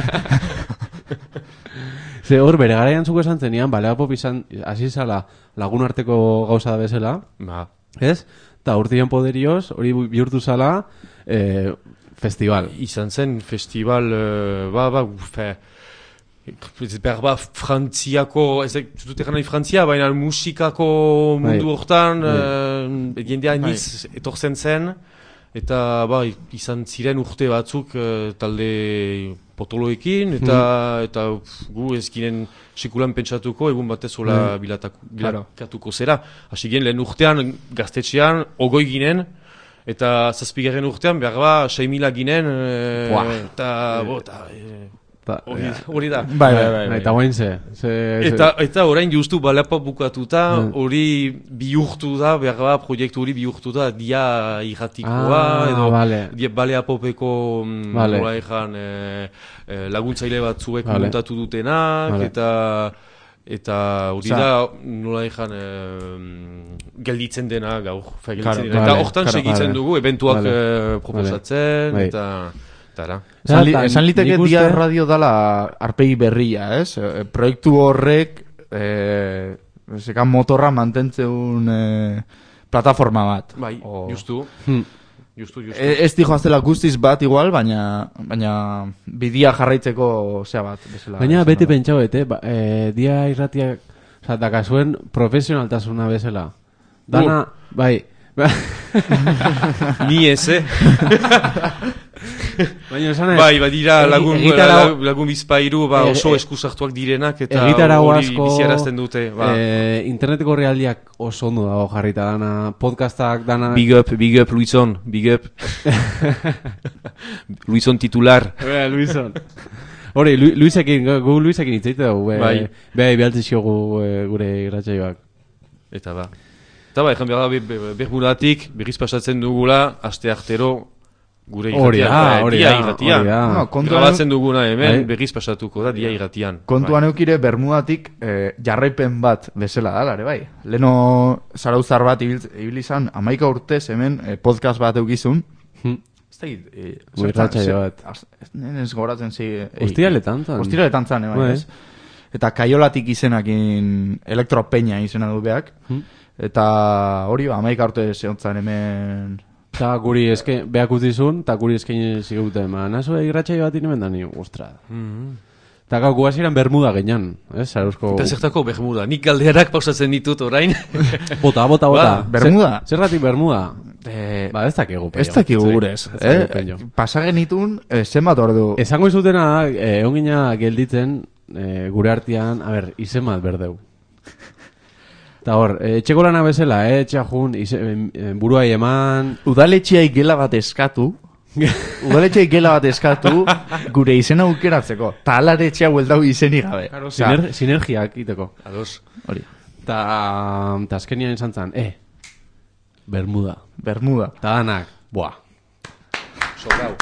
Ze hor, bere garaian zuko esan zenian, balea pop izan, hasi zala lagun arteko gauza da bezala, Ba, ez? Eta urtien poderioz, hori bihurtu zala, eh, festival. izan zen festival, uh, ba, ba, fe, ez behar ba, frantziako, ez dut egan nahi frantzia, baina musikako mundu Bai. hortan, Bai. uh, jendea niz etortzen zen, eta ba, izan ziren urte batzuk eh, talde potoloekin, eta, eta uf, gu ez ginen sekulan pentsatuko, egun batez hola bilatako, Claro. bilakatuko zera. Hasi ginen lehen urtean, gaztetxean, ogoi ginen, eta zazpigarren urtean, behar ba, sei mila ginen, eh, Buah. eta, bo, eta, eh, Ta, hori, hori da. Bai, bai, bai. bai. Eta guain ze. ze, ze Eta, eta orain justu Balea bukatuta, Mm. hori bihurtu da, behar ba, proiektu hori bihurtu da, dia irratikoa, Ah, edo vale. dia Balea Popeko mm, Vale. nola ejan, eh, eh, laguntzaile batzuek Vale. montatu dutenak, Vale. eta eta hori Osa- da, nola ejan, eh, gelditzen dena gaur. Fe, gelditzen Claro, dena. vale, Eta hortan claro, segitzen vale. dugu, eventuak Vale. eh, proposatzen, Bai. eta... eta da. Esan, li, Eta esan liteke nik uste- dia radio dala arpegi berria, ez? E, proiektu horrek e, zekan motorra mantentzeun e, plataforma bat. Bai, O- justu, Hmm. justu, justu. E, ez dijo aztela guztiz bat igual, baina baina bidia jarraitzeko zea bat. Bezala, Baina esan beti da. pentsauet, eh? Ba, eh, dia irratiak, oza, dakazuen profesionaltasuna bezala. Dana, bai, Ni ez, eh? baina esan ez, Bai, badira egi- lagun, egitarau- la- lagun bizpairu, ba, E- oso e- eskusartuak direnak, eta egitarau hori asko, biziarazten dute. Ba. eh, interneteko realdiak oso ondo dago jarrita dana, podcastak dana... Big up, big up, Luizon, big up. Luizon titular. Bea, Luison. Hori, Lu- Luisekin, gu Luisekin itzaite dugu, be, Bai. be, behaltzi xiogu e, gure irratsaioak. Eta ba. Eta ba, ejan behar da, be- be- bermudatik, berriz pasatzen dugula, aste artero, gure Hori irratian. da, eh, hori dia da, irratian. hori da. No, kontuan Grabatzen duguna hemen, Bai. berriz pasatuko da, dia irratian. Kontuan eukire Bermudatik eh, jarraipen bat bezala da, ere bai. Leno zarauzar bat ibil, ibil izan, amaika urtez hemen eh, podcast bat eukizun, Hm. Ez da git... E, Gu irratsaio bat. Ez goratzen zi... Ostiraletan zan. Ostiraletan zan, bai, Bai. ez? Eta kaiolatik izenakin elektropeña izena du beak. Hmm. Eta hori ba, amaik arte zehontzan hemen... Eta guri eske, behak utizun, eta guri eskein ziguten, ma, nazo irratsaio bat inemen dani, ostra. Eta gau, gu hasieran Bermuda genian, ez, Saruzko... Eta zertako Bermuda, nik galderak pausatzen ditut orain. Bota, bota, bota. Ba, Bermuda? Zer- Zergatik Bermuda? Eh, Ba, ez dakigu, peio. ez dakigu gurez. Ez dakigu, Eh? peio. Pasagen itun, eh, zenbat ordu. Esango izutena da, eh, egon gina gelditzen, eh, gure artean, a ber, izen bat berdeu. Eta hor, eh, etxeko lana bezala, eh, etxea jun, izen, eh, buruai eman... Udaletxeai gela bat eskatu, udaletxeai gela bat eskatu, gure izena aukeratzeko. Ta alare etxea hueldau izenik gabe. Claro, Osea, siner, sinergiak iteko. Ados. hori, Ta, ta azkenian izan zan, eh, Bermuda. Bermuda. Ta danak, buah. Sobrau.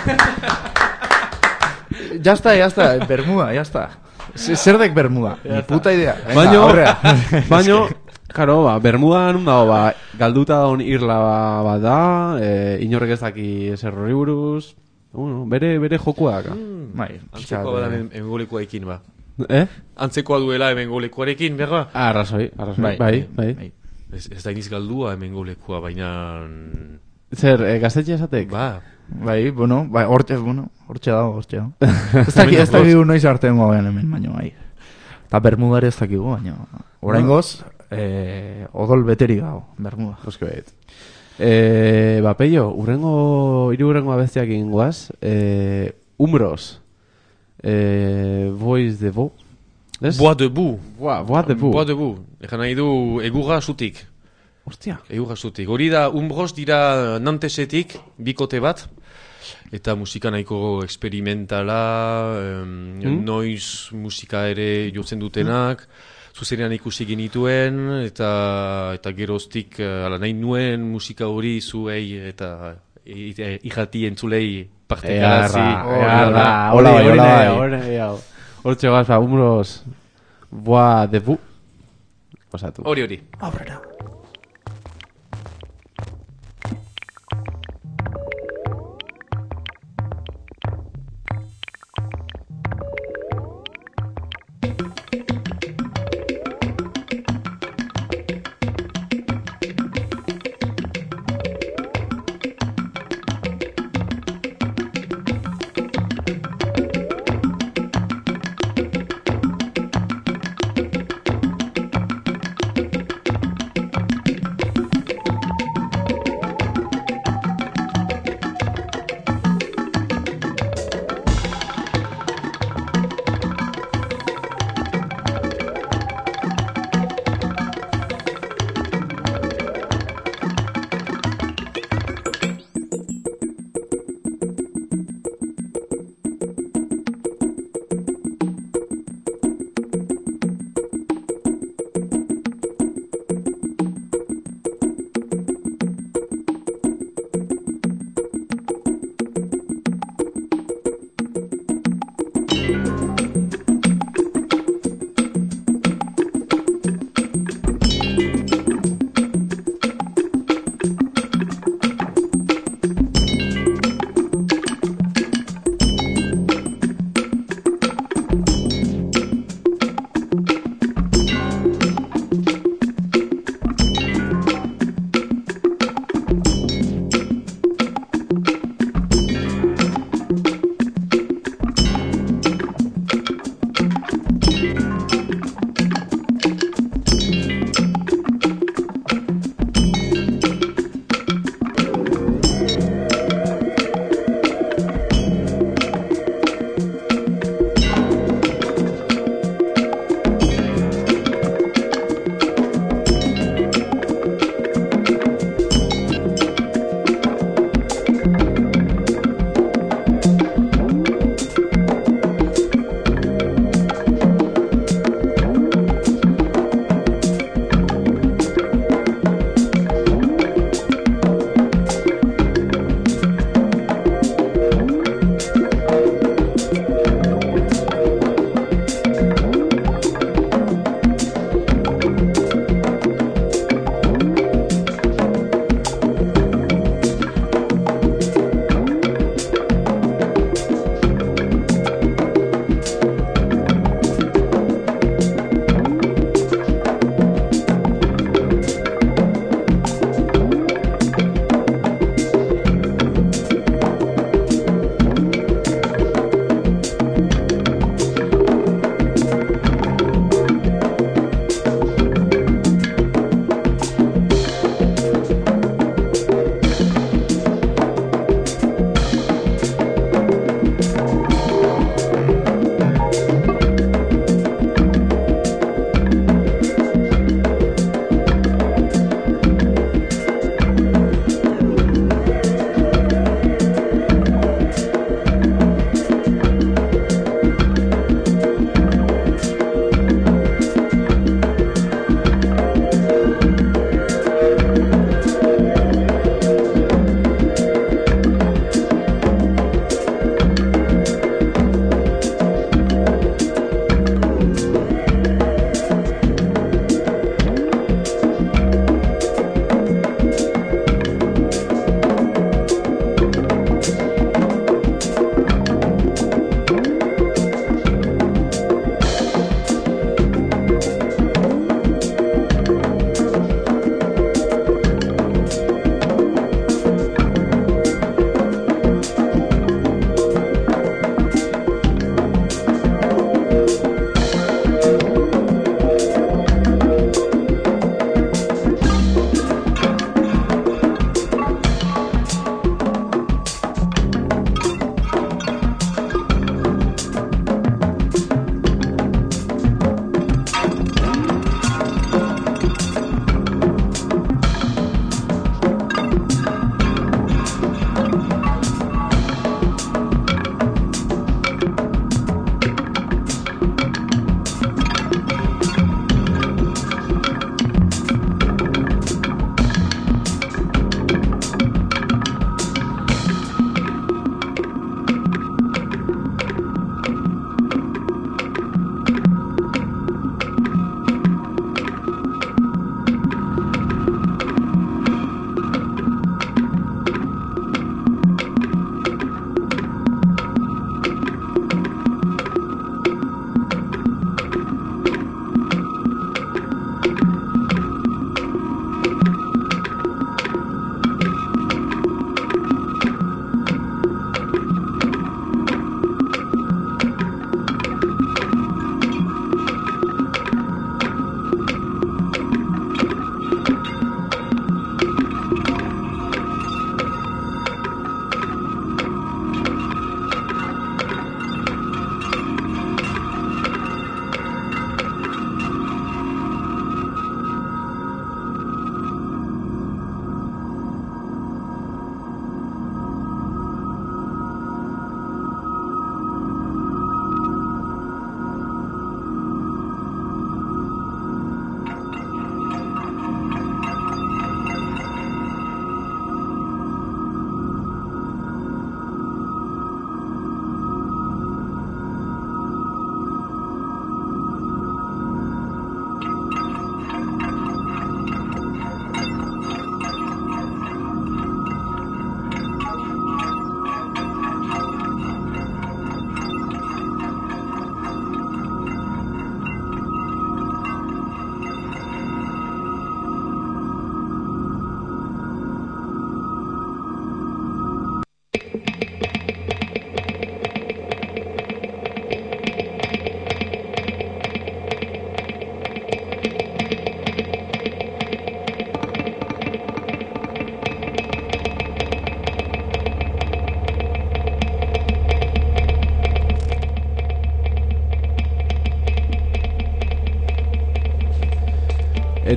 Ya está, ya está, Bermuda, ya está. Z- Zer dek Bermuda? Ni puta idea. Venga, Baino, aurrea. baino, karo, ba, Bermuda nun dago, ba, galduta daun irla bat da, eh, inorrek ez daki ezer horri buruz, bueno, bere, bere jokua daka. Bai, Antzekoa bada hemen hemen golekoarekin, ba. Eh? Antzekoa duela hemen golekoarekin, berba? Ah, arrazoi, arrazoi, bai, bai. Ez, ez da iniz galdua hemen golekoa, baina... Zer, eh, gaztetxe esatek? Ba, Bai, bueno, bai, hortxe, bueno, hortxe dago, hortxe dago. Ez daki, ez dakigu noiz artean gobean hemen, baina bai. Eta Bermudare ez dakigu, baina... Oraingoz, eh, odol beterik dago, Bermuda. Oske bait. Eh, ba, peio, urrengo, hiru urrengo abestiak ingoaz, eh, Umbros, eh, Voice de Bo, ez? bois debout. Bois, Bois de Bo. Bois debout. Egan nahi du egurra zutik. Ostia. Egurra zutik. Hori da, Umbros dira Nantesetik, bikote bat. Eta musika nahiko experimentala, um, Hmm? noiz musika ere jotzen dutenak, zuzenean ikusi genituen, eta eta geroztik uh, ala nahi nuen musika hori zuei eta i- i- irrati entzulei partekarazi. Earra, hola, hori, hori, hola, bai. hori, hori, hau. Hortxe gaz, ba, Umbros, Bois de Bo. Osatu. Hori hori. Aurrera. Thank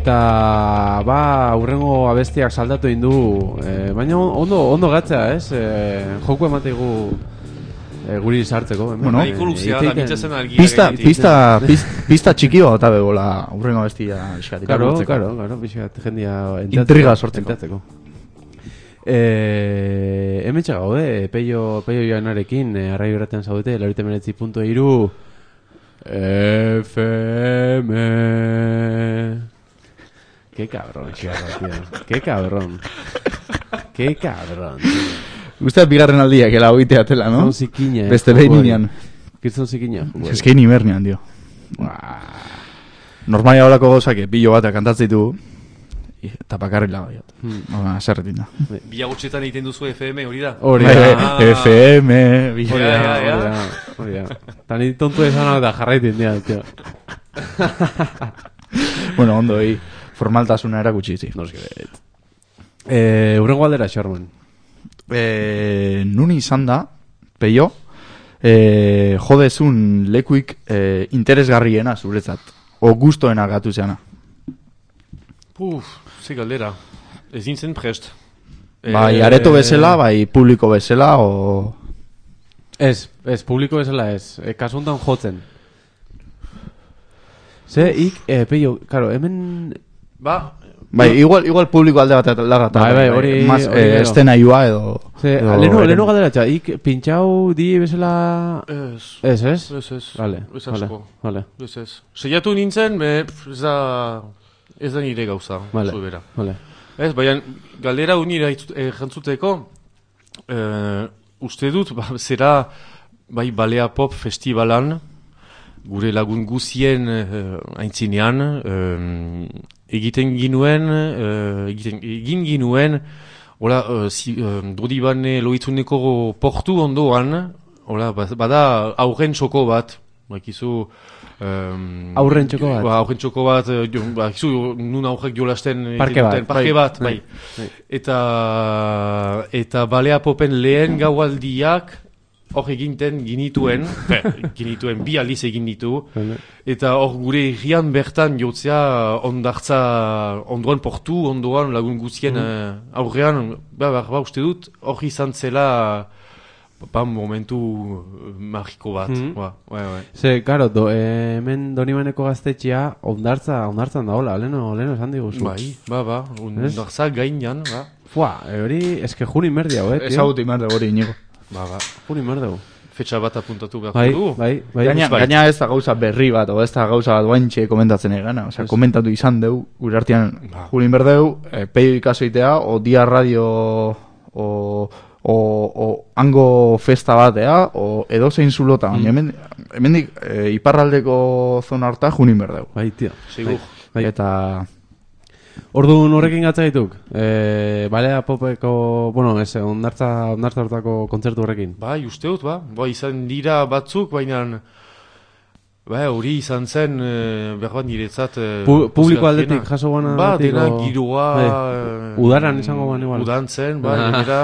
Eta, ba, aurrengo abestiak saldatu indu, e, baina ondo, ondo gatzea, ez? E, joku emategu e, guri sartzeko. Hemen. Bueno, Nahiko luzea, da mitzazen argia. Pista, pista, pista, pista txiki bat eta begola aurrengo bestia eskatik. Claro, claro, claro, pixkat jendia intriga sortzeko. Entzateko. Eh, hemen txagaude, peio, peio joanarekin, eh, arrai horretan zaudete, laurite menetzi punto iru F M. Qué cabrón, tío. Qué cabrón. Qué cabrón, tío. Usteak bigarren aldiak, ela hoitea tela, no? Zon zikina. Beste behin nian. Kirtzon zikina. Eskein imernian, dio. Normalia holako gauzak, pillo batak kantatzitu, eta bakarri laga jat. Hmm. Zerretin da. Bila gutxetan egiten duzu F M, hori da? Hori da. F M, hori da, hori da. Tan ni tontu esan da jarraitin dira, tío. Bueno, ondo, hi. Formaltasuna erakutsi zi. Noski bet. Eh, urrengo aldera, Sherman. Eh, nun izan da, peio, eh, jodezun lekuik eh, interesgarriena zuretzat. O gustoena gatu zeana. Puf, ze galdera. Ez nintzen prest. Bai, Eh, areto bezala, bai, publiko bezala, o... Ez, ez, publiko bezala ez. E, kasuntan jotzen. Ze, ik, eh, peio, karo, hemen... Ba, Bai, igual, igual publiko alde bat lagata. Bai, bai, hori- Mas, hori eh, gero. estena iua edo... Ze, edo lehenu, eren- lehenu galderatxa, ik pintxau di bezala... ez. Ez, ez? Ez, ez. Vale, Ez vale, asko. vale, Ez, ez. Seiatu nintzen, be, pf, ez da... Ez da nire gauza, vale, zu bera. vale. Ez, baina, galdera unira jantzuteko, eh, uste dut, ba, zera, bai, Balea Pop festivalan, gure lagun guzien eh, aintzinean, eh, egiten ginuen, eh, egiten, egin ginuen, hola, eh, si, eh, Dodibane loitzuneko portu ondoan, hola, ba- bada aurren txoko bat, bakizu... Um, Aurren txoko bat? Ba, aurren txoko bat, eh, jo, ba, kizu, nun aurrek jolasten Parke egiten bat, duten, parke bai, bat, bai. bai. Eta, eta Balea Popen lehen gaualdiak hor eginten ginituen, fe, ginituen bi aldiz egin ditu, Vale. eta hor gure herrian bertan jotzea ondartza ondoan portu, ondoan lagun guztien eh, aurrean, ba, ba, ba, uste dut, hor izan zela ba, momentu eh, magiko bat, Mhm. ba, bai, bai. Ze, karo, do, eh, hemen Donibaneko gaztetxea ondartza, ondartzan daola, leno, leno esan diguzu. Bai, ba, ba, ondartza gainan, ba, Fua, e, hori, eske juni merdi hau, eh, tio? Ezagutu imerde hori inigo. ba, ba. Juni merdeu. Fetxa bat apuntatu behar Bai, du. bai, bai. Gaina, bai. gaina ez da gauza berri bat, o ez da gauza bat guaintxe komentatzen egana. Osea, Ez. komentatu izan deu, gure artean Ba. julin berdeu, e, peio ikasoitea, o dia radio, o, o, o hango festa batea, o edo zein zulota. Baina hemen, hemendik e, iparraldeko zona harta junin berdeu. Bai, tio. Segur. Bai. Eta... Orduan horrekin gatza dituk. Eh, Balea Popeko, bueno, ez, ondartza, ondartza hortako kontzertu horrekin. Bai, uste dut, ba. Ba, izan dira batzuk, baina... Ba, hori izan zen, e, behar bat niretzat... E, Pu- publiko posgarriena. aldetik jaso guana Ba, aldetik, dena o- giroa... Bai. e, Udaran izango ban igual. Udan zen, ba, gainera.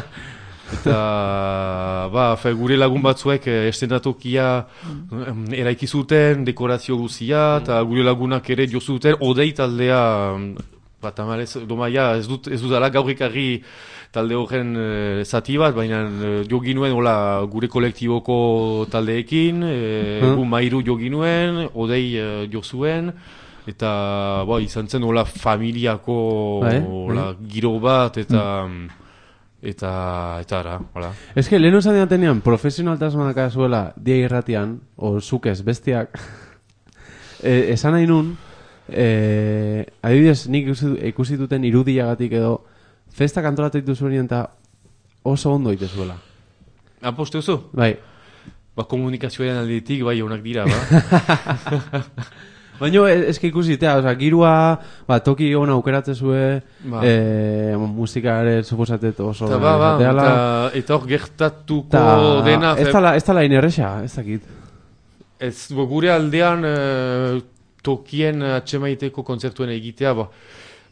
Eta, ba, fe, gure lagun batzuek eh, estenatokia em, eraiki zuten, dekorazio guzia, eta gure lagunak ere jo zuten, odei taldea, em, ba, tamalez, domaia, ez dut, ez dut ala gaur ekarri talde horren eh, zati bat, baina eh, jo ginuen, hola, gure kolektiboko taldeekin, eh, Hmm. gu mairu jo ginuen, odei eh, jo zuen, eta, ba, izan zen, hola, familiako, Bai, hola, giro bat, eta... Eta, eta ara, hola. Ez que, lehenu esan diatenean, profesionaltasuna dakazuela dia irratian, o zukez, bestiak, e, esan nahi nun, e, adibidez, nik ikusi, ikusi duten irudiagatik edo, festa kantolatu dituzuen eta oso ondo itezuela. Aposte duzu? Bai. Ba, komunikazioaren aldetik, bai, honak dira, ba. Baina ez que ikusi, tea, oza, girua, ba, toki hona aukeratzen zue, Ba. e, musikare suposatet oso... Eta, ba, ba, izateala. eta, eta hor gertatuko Ta, dena... ez fe- tala, ez tala inerresa, ez dakit. Ez, bo, gure aldean eh, tokien atxemaiteko kontzertuen egitea, ba,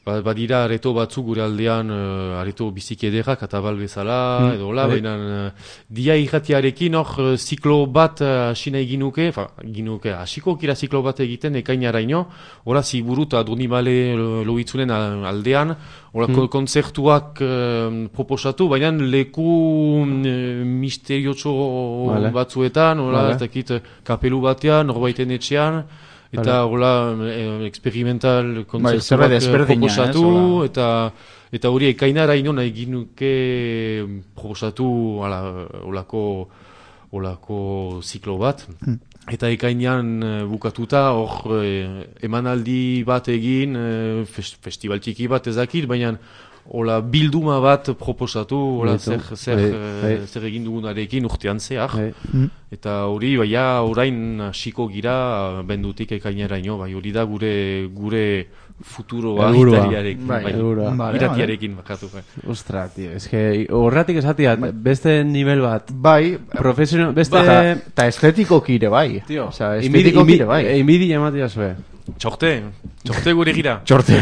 Ba- Badira areto batzu gure aldean, uh, areto biziki ederrak, atabal bezala, Mm, edo hola, bai. baina uh, dia irratiarekin hor uh, ziklo bat uh, asina eginuke, fa, eginuke, hasiko kira ziklo bat egiten ekainaraino, hola ziburu eta Donibale Loitzunen aldean, hola Mm. kontzertuak uh, proposatu, baina leku uh, misteriotso Vale. batzuetan, hola, Vale. ez dakit, kapelu batean, norbaiten etxean, eta hola eh, experimental zerbait kontzertuak eh, desberdina, proposatu, ez, hola. eta eta hori ekainara ino nahi ginuke proposatu ala, olako, olako ziklo bat. Eta ekainean eh, bukatuta, hor eh, emanaldi bat egin, eh, fes- festival txiki bat ezakit, baina hola bilduma bat proposatu, hola Beitu. zer, zer, Bai, eh, bai. zer egin dugunarekin urtean zehar. Bai. Eta hori, bai, ja, orain hasiko gira bendutik ekaineraino, bai, hori da gure gure futuroa Helburua. iratiarekin, Bai, bai, helburua. Vale, iratiarekin bakatu, bai. Ostra, tío, es que horratik esatiat, beste nivel bat. Bai, Profesional, beste... eta, eta estetikoki ere bai. Tío, Osea, inbidi, estetikoki inbidi, ere bai. inbidi ematia zue. Txorte, txorte gure gira. Txorte.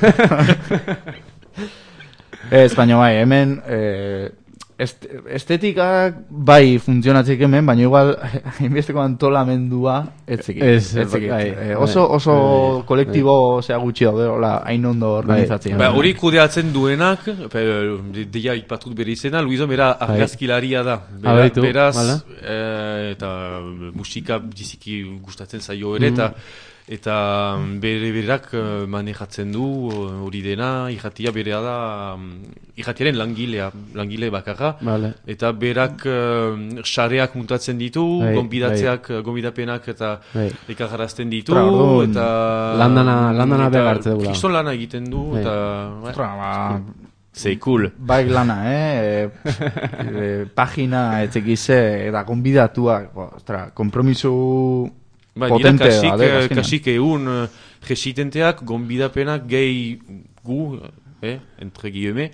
Ez, baina bai, hemen eh, est, estetikak bai funtzionatzek hemen, baina igual hainbesteko antolamendua etzekit. Ez, etzekit. bai, Eh, bai, oso oso bai, kolektibo zea gutxi daude, hola, hain ondo organizatzen. Ba, hori kudeatzen duenak, pe- deia ipatut bere izena, Luiso bera argazkilaria da. Bera, Ah, baitu, beraz, hala. eh, eta musika biziki gustatzen zaio ere, eta eta bere berak eh, manejatzen du eh, hori dena, irratia berea da, mm, irratiaren langilea, langile bakarra, Vale. eta berak eh, sareak muntatzen ditu, Bai, gonbidatzeak, gonbidapenak eta Bai. ekarrarazten ditu, Ostra, orduan, eta... landana- landana eta berak hartze dugula. kriston lana egiten du, Bai. eta... bai. Ostra, ba, Zei, cool. bai lana, eh? E, e, pagina etzekize eta konbidatuak, bo, ostra, kompromisu Ba, dira potente kasik, da, de, eh, azkenean. kasik egun uh, resitenteak, gonbidapenak gehi gu, eh, entre guillemets.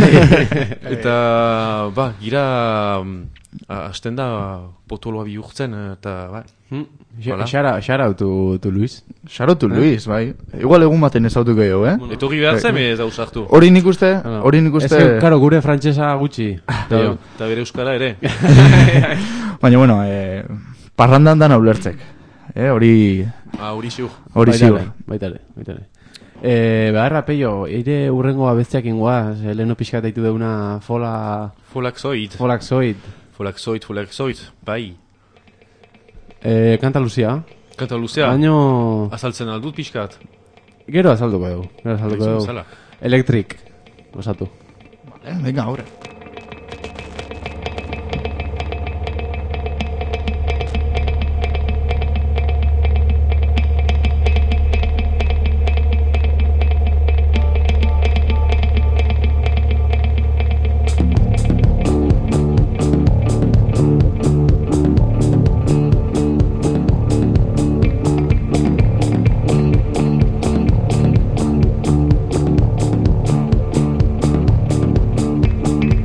Eta, ba, gira, um, hasten da potoloa bihurtzen, eta, ba, Hmm? Hola. Xara, xara tu, tu Luis. Xarotu, Luis, bai. Igual egun baten ezautu gehiago, eh? etorri behar zen, ez da usartu. Hori nik uste, hori nik Ez uste... que, karo, gure frantsesa gutxi. Eta Tío. eta bere euskara ere. Baina, bueno, eh, parrandan da naulertzek. Eh, hori... Ah, hori ziur. Hori ziur. Baitare, baitare. Eh, beharra, peio, eire urrengo abestiak ingoaz, eh, leheno pixka daitu deuna fola... Folak zoit. Folak zoit. Folak zoit, folak zoit. Bai. Eh, kanta luzia. Kanta luzea. Baino... Azaltzen aldut pixkat. Gero azalduko dugu. Gero azalduko Baizu dugu. bezala. Electric. Osatu. Vale, venga, ahora. Thank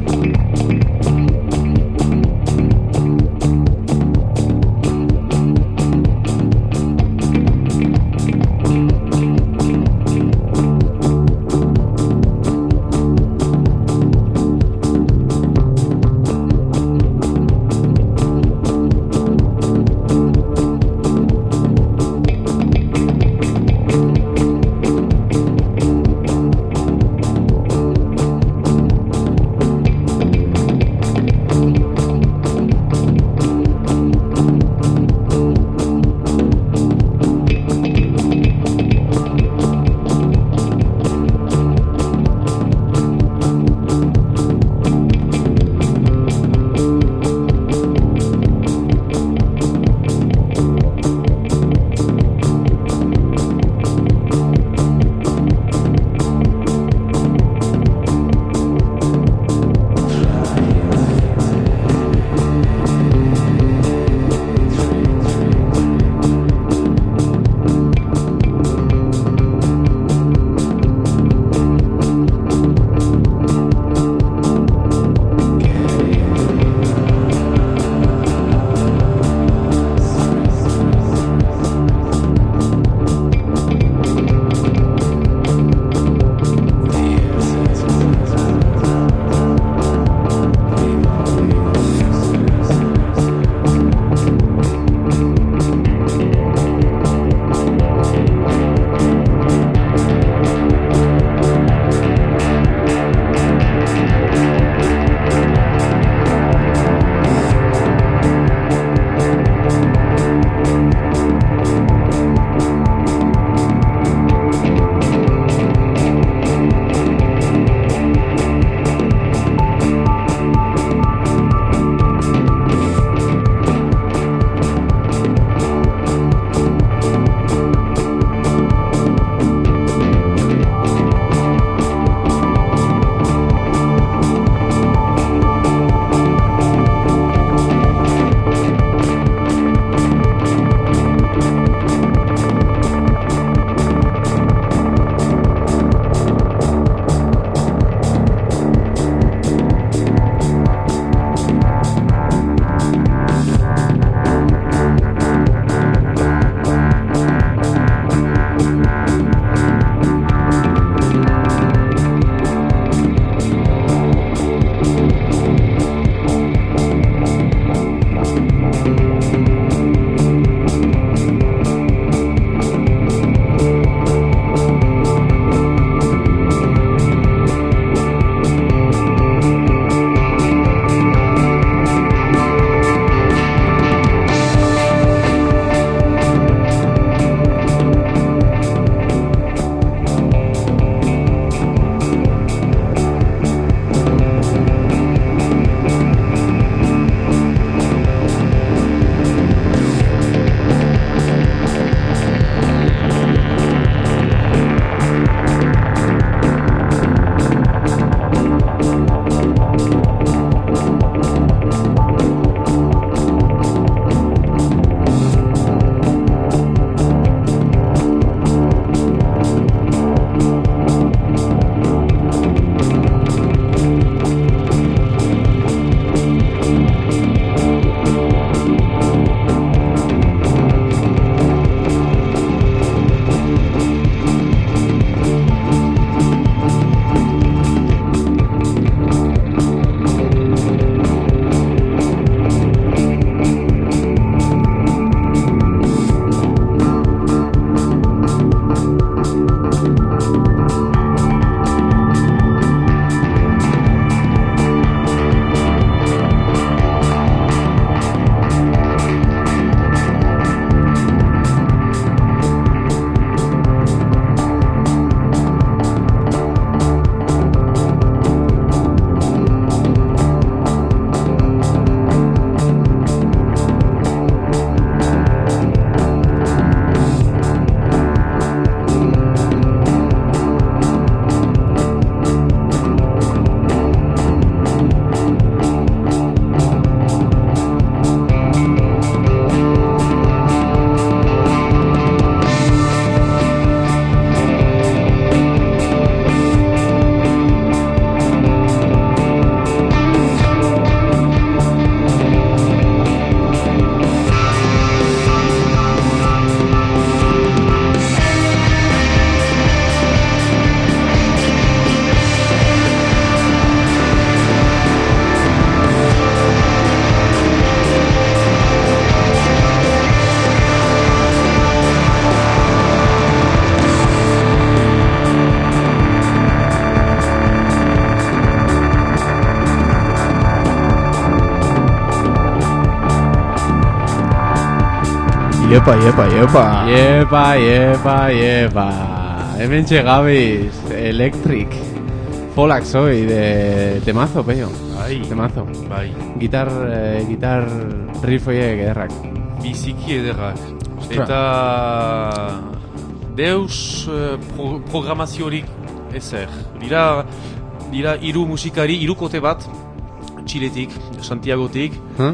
Iepa, iepa, iepa. Iepa, iepa, iepa. Hemen txegabiz, Electric. Folak soy de temazo, peio. Bai, Temazo. bai, Gitar, eh, gitar riff oiek ederrak. biziki ederrak. Ostra. Eta deus eh, pro, programaziorik ezer. Dira, dira hiru musikari, hirukote bat, Txiletik, Santiagotik, Huh?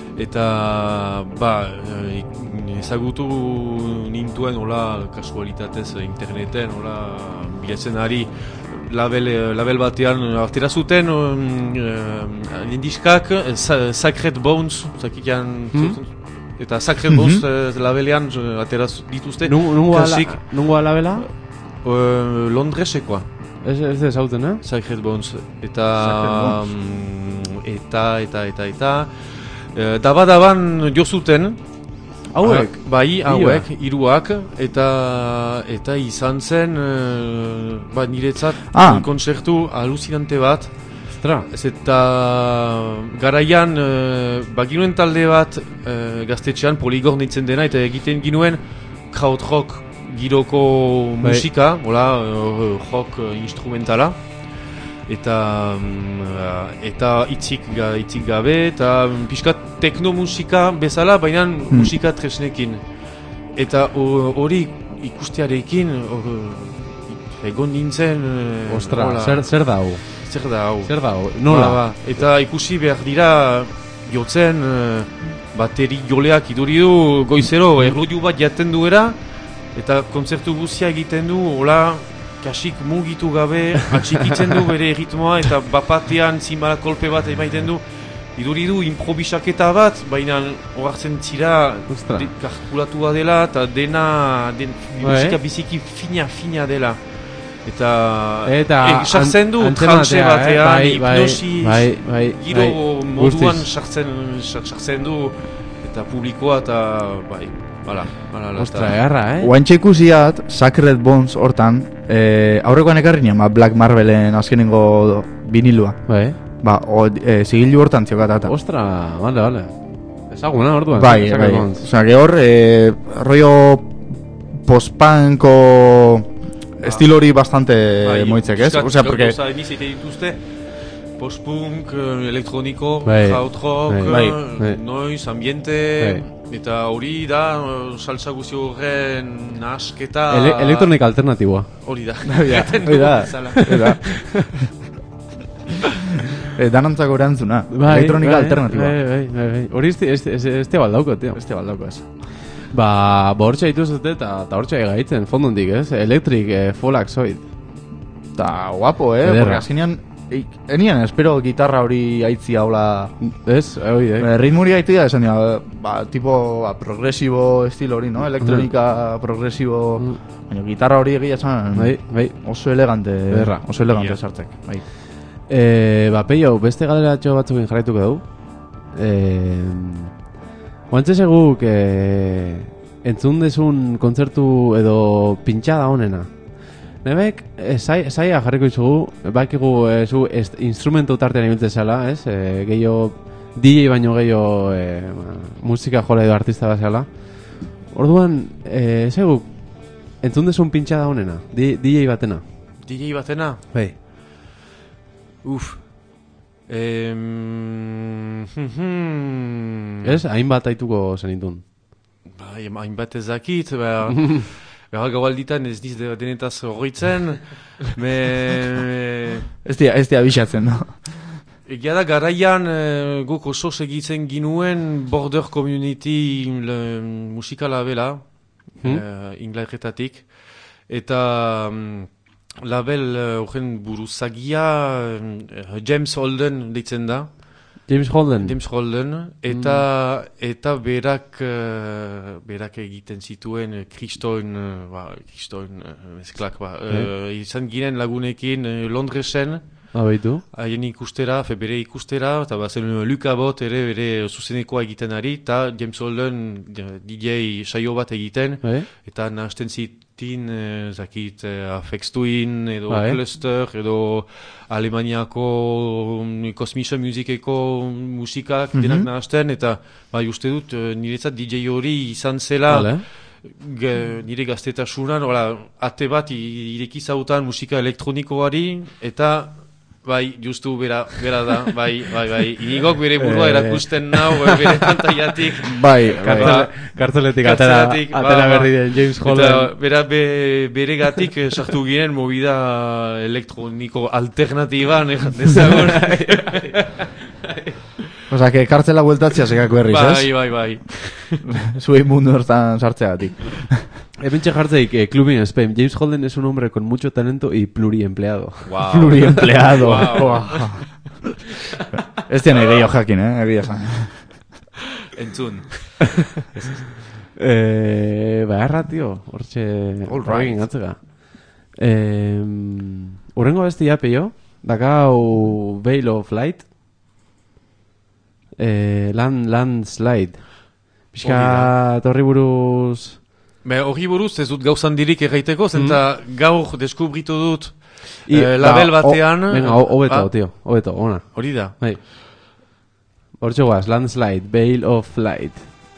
eta ba, eh, ezagutu nintuen hola kasualitatez interneten, hola bilatzen ari label, label batean artera zuten um, uh, indiskak sa, Sacred Bones zakikian Hmm? eta Sacred Bones uh, labelean uh, atera dituzte Nungo klasik, ala, nungo alabela? uh, Londresekoa Ez, ez dezauten, eh? Sacred Bones eta Sacred um, eta eta eta eta uh, daba-daban jo zuten Hauek? Ah, bai, hauek, hiruak eta eta izan zen uh, ba, niretzat Ah. kontzertu aluzinante bat. Ostra. Ez eta garaian uh, baginuen talde bat uh, gaztetxean Polygon ditzen dena eta egiten ginuen krautrock giroko Bai. musika, hola, uh, rock uh, instrumentala. Eta um, eta itzik, ga, itzik gabe eta um, pixkat teknomusika bezala, baina musika tresnekin. Eta ho- hori ikustearekin or, egon nintzen uh, Ostra, hola, zer, zer da hau? zer da hau. Zer da hau? Nola? Ba, ba. Eta ikusi behar dira jotzen uh, bateri joleak iduri du goizero erloju bat jaten duera eta kontzertu guzia egiten du hola kasik mugitu gabe atxikitzen du bere ritmoa eta bapatean zimbala kolpe bat emaiten du iduri du improvisaketa bat baina ohartzen zira Ostra. de- kalkulatua dela eta dena den, Bai. musika biziki fina fina dela eta Eta eh, sartzen du an- trance antzematea, eh? batean, Bai, bai, hipnosi, bai, bai, giro bai. moduan Guztiz. sartzen, sar- sartzen du eta publikoa eta bai, hala, hala, hala. Ostra, egarra, eh? Oantxe ikusiat, Sacred Bones hortan, eh, aurrekoan ekarri nian, ba, Black Marvelen azkenengo vinilua. Bai. Ba, o, eh, zigilu hortan ziokatata. Ostra, vale, vale. Ezaguna, orduan. Bai, Sacred bai. Bones. Osea, que hor, eh, rollo post-punko estilo hori bastante Bai, moitzek, ez? pixkat Osea, porque... gauza iniz egiten dituzte, post-punk, eh, elektroniko, Bai, krautrock, bai, eh, bai. noiz, ambiente, eta hori da eh, salsa guzti horren nahasketa... Ele elektronika alternatiboa. Hori da. Hori da, Egiten hori da. dugu bezala. Hori da. Eh, danantzako erantzuna, elektronika alternatiboa. Bai, bai, bai, bai. Hori este, este, este, este baldauko, tío. Beste baldauko ez. Ba, ba hortxe dituzete eta eta hortxe gaitzen, fondondik, ez? Electric, eh, folak zoid. Ta guapo, eh? Ederra. Porque azkenean, ik- enian espero gitarra hori aitzia hola... Ez? Hoi, eh? Eh, ritmuri aitzia, esan dira, ba, tipo, ba, progresibo estilo hori, no? Elektronika progresibo... Baina gitarra hori egia esan Bai, bai. oso elegante, Ederra. oso elegante Ia. sartzek. Bai. Eh, ba, peio, beste galeratxo batzukin jarraituko dugu. Eh, Oantxe seguk eh, entzun dezun kontzertu edo pintxada honena. Nebek, eh, zai, zaila jarriko izugu, bakigu eh, zu est, instrumentu tartean ibiltzen zela, ez? Eh, gehiago, D J baino gehiago eh, ba, musika jole edo artista bat zela. Orduan, eh, seguk, entzun dezun pintxada honena, D J batena. D J batena? Bai. Uf. Em, hmm, Ez, hainbat aituko zenitun. Bai, hainbat ez dakit, behar, behar gaualditan ez diz de- denetaz horritzen, me, Ez dia, ez dia bisatzen, no? egia da garaian eh, guk oso segitzen ginuen Border Community le, musikala bela, Hmm? eh, Inglaterretatik, eta mm, label eh, horren buruzagia eh, James Holden deitzen da. James Holden. James Holden, eta eta berak uh, berak egiten zituen eh, kristoin, uh, ba, kristoin uh, mezklak, ba, uh, izan ginen lagunekin uh, Londresen, Abaitu. Haien ikustera, fe bere ikustera, eta bazen Luka Bot ere bere zuzenekoa egiten ari, eta James Holden D J saio bat egiten, Bai. eta nahasten zitin, eh, zakit, eh, Afex Twin, edo Bai. Cluster, edo Alemaniako um, kosmische musikeko musikak Mhm. denak nahasten, eta bai uste dut, eh, niretzat D J hori izan zela, Vale. Ge, nire gaztetasunan, hola, ate bat i- ireki zautan musika elektronikoari, eta bai, justu bera, bera da, bai, bai, bai, inigok bere burua Eh. erakusten nau, bere pantaiatik, Bai, Bai. kartzele, kartzeletik atera, Kartzelatik, ba, atera ba. berri den James eta Holden. bera be, bere gatik eh, sartu ginen movida elektroniko alternatiban, eh, dezagun. Osa, que kartzela bueltatzea segako herriz, bai, ez? bai, bai. Zuei mundu hortan sartzeagatik. Hementxe jartzeik, eh, Clubbing Spain. James Holden es un hombre con mucho talento y pluriempleado. Wow. Pluriempleado. Wow. Wow. Ez tiene gehiago jakin, eh? Egia esan. Entzun. Eh, ba, erra, tio. Hortxe, All right. ragin atzega. Eh, Urrengo bestia, peio. Dakau Veil of Light. Eh, land, landslide. Pixka, torri buruz... Be, hori buruz, ez dut gauzan dirik erraiteko, zenta gaur deskubritu dut I- eh, label ba, o- batean... Venga, ho- hobeto, Ah, tio. Hobeto, ona. hori da. Bai. Hortxe guaz, landslide, Veil of Light.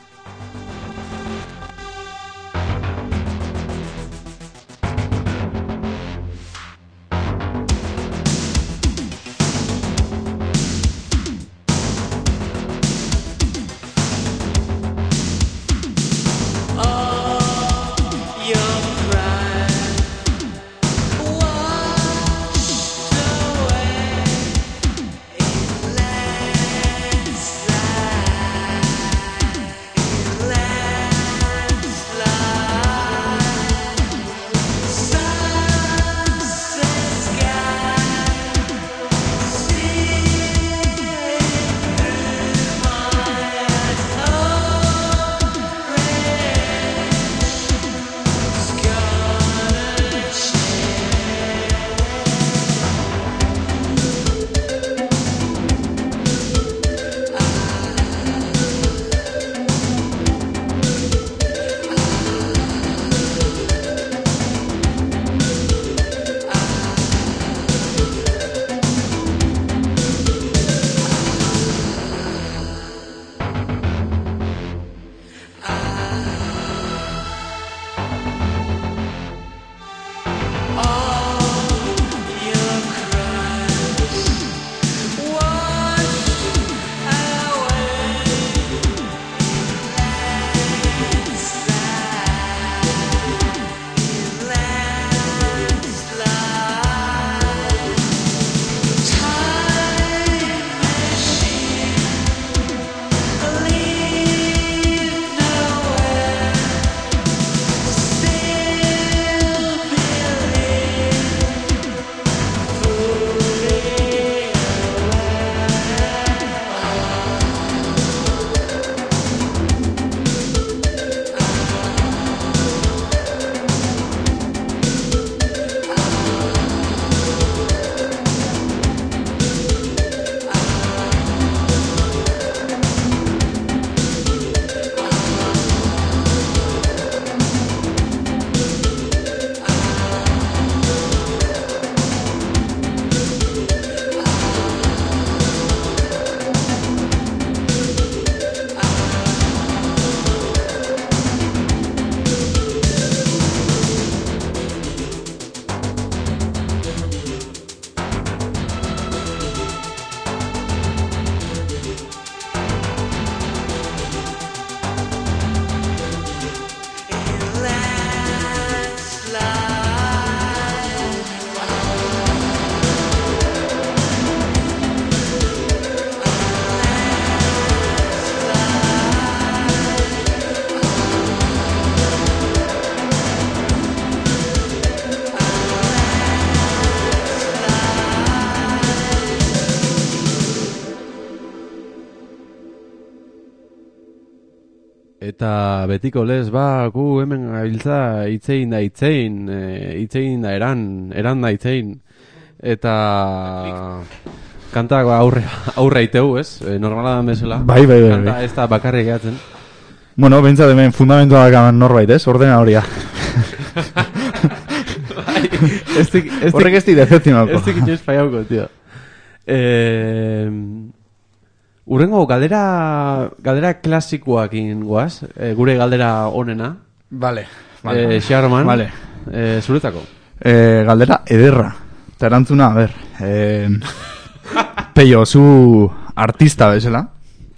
Eta betiko lez, ba, gu hemen gabiltza itzein da itzein, e, itzein da eran, eran da itzein. eta kanta aurre, aurre iteu, ez? E, normala da bezala. Bai, bai, bai. Kanta bai. ez da bakarrik gehatzen. Bueno, bentsat hemen fundamentua dakaman norbait, ez? Ordena horia. Horrek ez di decepcionalko. Ez dik inoiz faiauko, tío. Eh, urrengo, galdera, galdera klasikoakin guaz, eh, gure galdera onena. Vale. vale. Eh, Xarman, vale. eh, zuretako. Eh, galdera ederra. Eta erantzuna, a ber. Eh, Peio, zu artista bezala.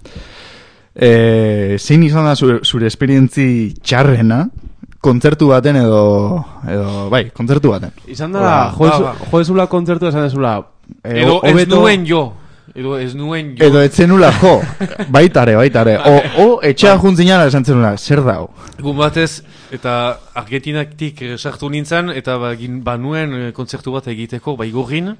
Eh, zein izan da zure, zure esperientzi txarrena kontzertu baten edo, edo bai, kontzertu baten. Izan da, jo ezula kontzertu esan ezula. Eh, Edo ez hobeto- nuen jo. Edo ez nuen jo. Edo etzenula jo, baitare, baitare. O, o etxean juntzinara esan zenula, zer dau? Egun batez, eta Argentinaktik eh, sartu nintzen, eta bagin, banuen eh, kontzertu bat egiteko baigorrin.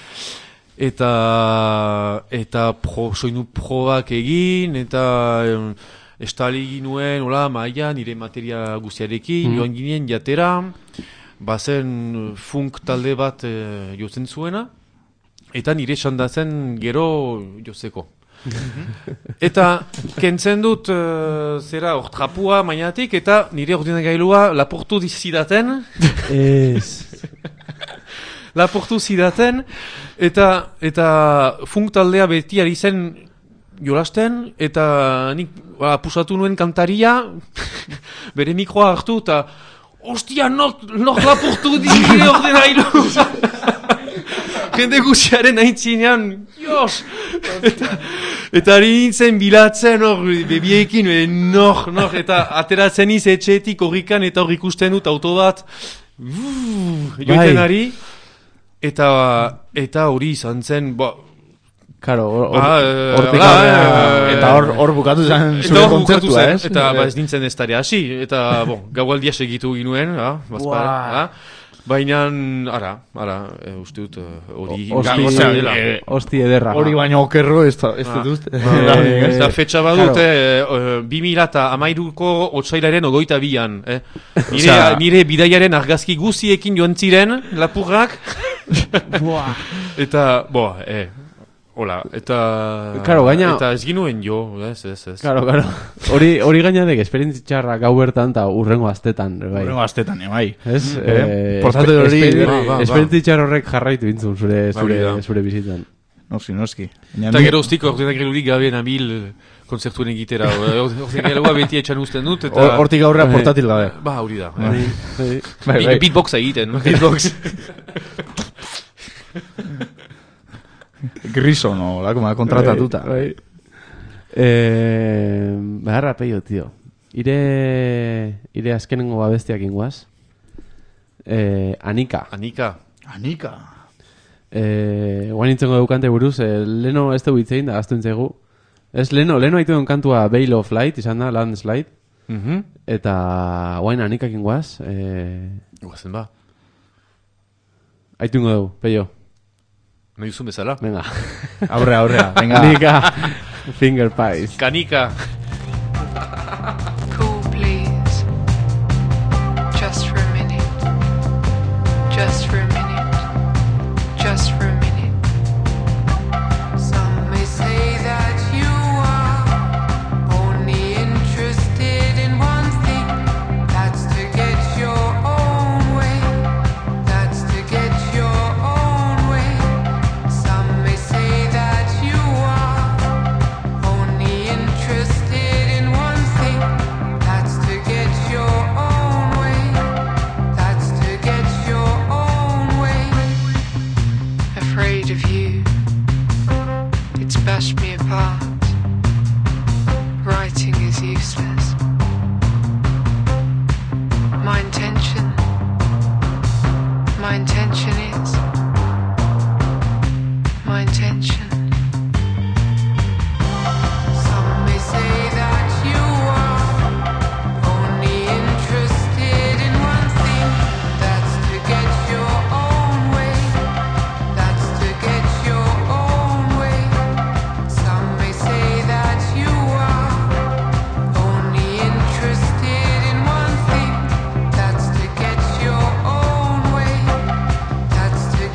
Eta, eta pro, soinu probak egin, eta em, estali ginuen, hola, maia, nire materia guztiarekin, Mm. joan ginen jatera, bazen funk talde bat eh, jotzen zuena, eta nire xandatzen gero jozeko. Eta kentzen dut uh, zera ortrapua mainatik, eta nire ordenagailua laportu zidaten, Ez. laportu zidaten, eta, eta funk taldea beti ari zen jolasten, eta nik ba, pusatu nuen kantaria, bere mikroa hartu, eta ostia, nok, nok laportu di nire ordenagailu. Jende guziaren aintzinean, jos! Eta, eta ari nintzen bilatzen hor, bebiekin, e, nor, nor, eta ateratzen iz etxeetik horrikan, eta hor ikusten dut auto bat, vuuu, joiten ari, eta, eta hori izan zen, ba, Karo, hor- Ba, hor- eh, hortik hala, aurrera- eh, Eta hor, hor bukatu zen eta zure hor bukatu kontzertua, zen, ez? eta ba, ez nintzen ez tarea hasi, eta, bon, gaualdia segitu ginuen, ha, bazpare, Buah. ha? Baina, ara, ara, e, uste dut, eh, hori... Hosti, gauza dela. eh, hosti ederra. Hori baino okerro ez da, ez Ah. dut uste. Eh, Eta fetxa badut, claro. eh, bi mila eta amairuko otsailaren ogoita bian. Eh? Nire, Osea- nire bidaiaren argazki guziekin joan ziren, lapurrak. Buah. Eta, boa, eh, hola, eta... Claro, gaina- Eta ez ginuen jo, ez, ez, ez. Karo, karo. Hori, hori gainadek esperientzi txarra gau bertan eta urrengo astetan, bai. Horrengo astetan, eh, bai. Ez? Eh, Eh, portate espe- hori- espe- Ba, ba, ba. esperientzi txar horrek jarraitu intzun zure, Ba, hori zure, da. zure bizitan. Noski, noski. Eta gero ustik ordenak gelurik gabe nabil konzertuen egitera. Ordenak gelua beti etxan usten dut, eta... Hor- Hortik aurrera Eh. portatil gabe. Ba, hori da. Bai, Eh. bai. Bai, Beat- bai. Beatboxa egiten. Beatbox. Grison, o, lako ma kontratatuta. Bai. Eh, beharra peio, tio. Ire, ire azkenengo abestiak ingoaz. Eh, Anika. Anika. Anika. Eh, guain intzengo dukante buruz, eh, leno ez dugu itzein da, aztu intzegu. Ez, leno, leno haitu duen kantua Veil of Light, izan da, Landslide. Mhm. Eta guain Anikak ingoaz. Eh, Guazen ba. haitu ingo dugu, peio. Nahi duzun bezala. Venga. Aurrea, aurrea. Venga. Anika. Finger pies. Kanika. Cool, please. Just for a minute. Just for a minute. Just for a minute. Some may say that you are only interested in one thing. That's to get your own way. That's to get your own way. Some may say that you are only interested in one thing. That's to get your own way. That's to get your own way. Afraid of you, it's bashed me apart. Writing is useless. My intention, my intention is, my intention. Some may say that you are only interested in one thing. That's to get your own way. That's to get your own way. Some may say that you are only interested in one thing. That's to get your own way. That's to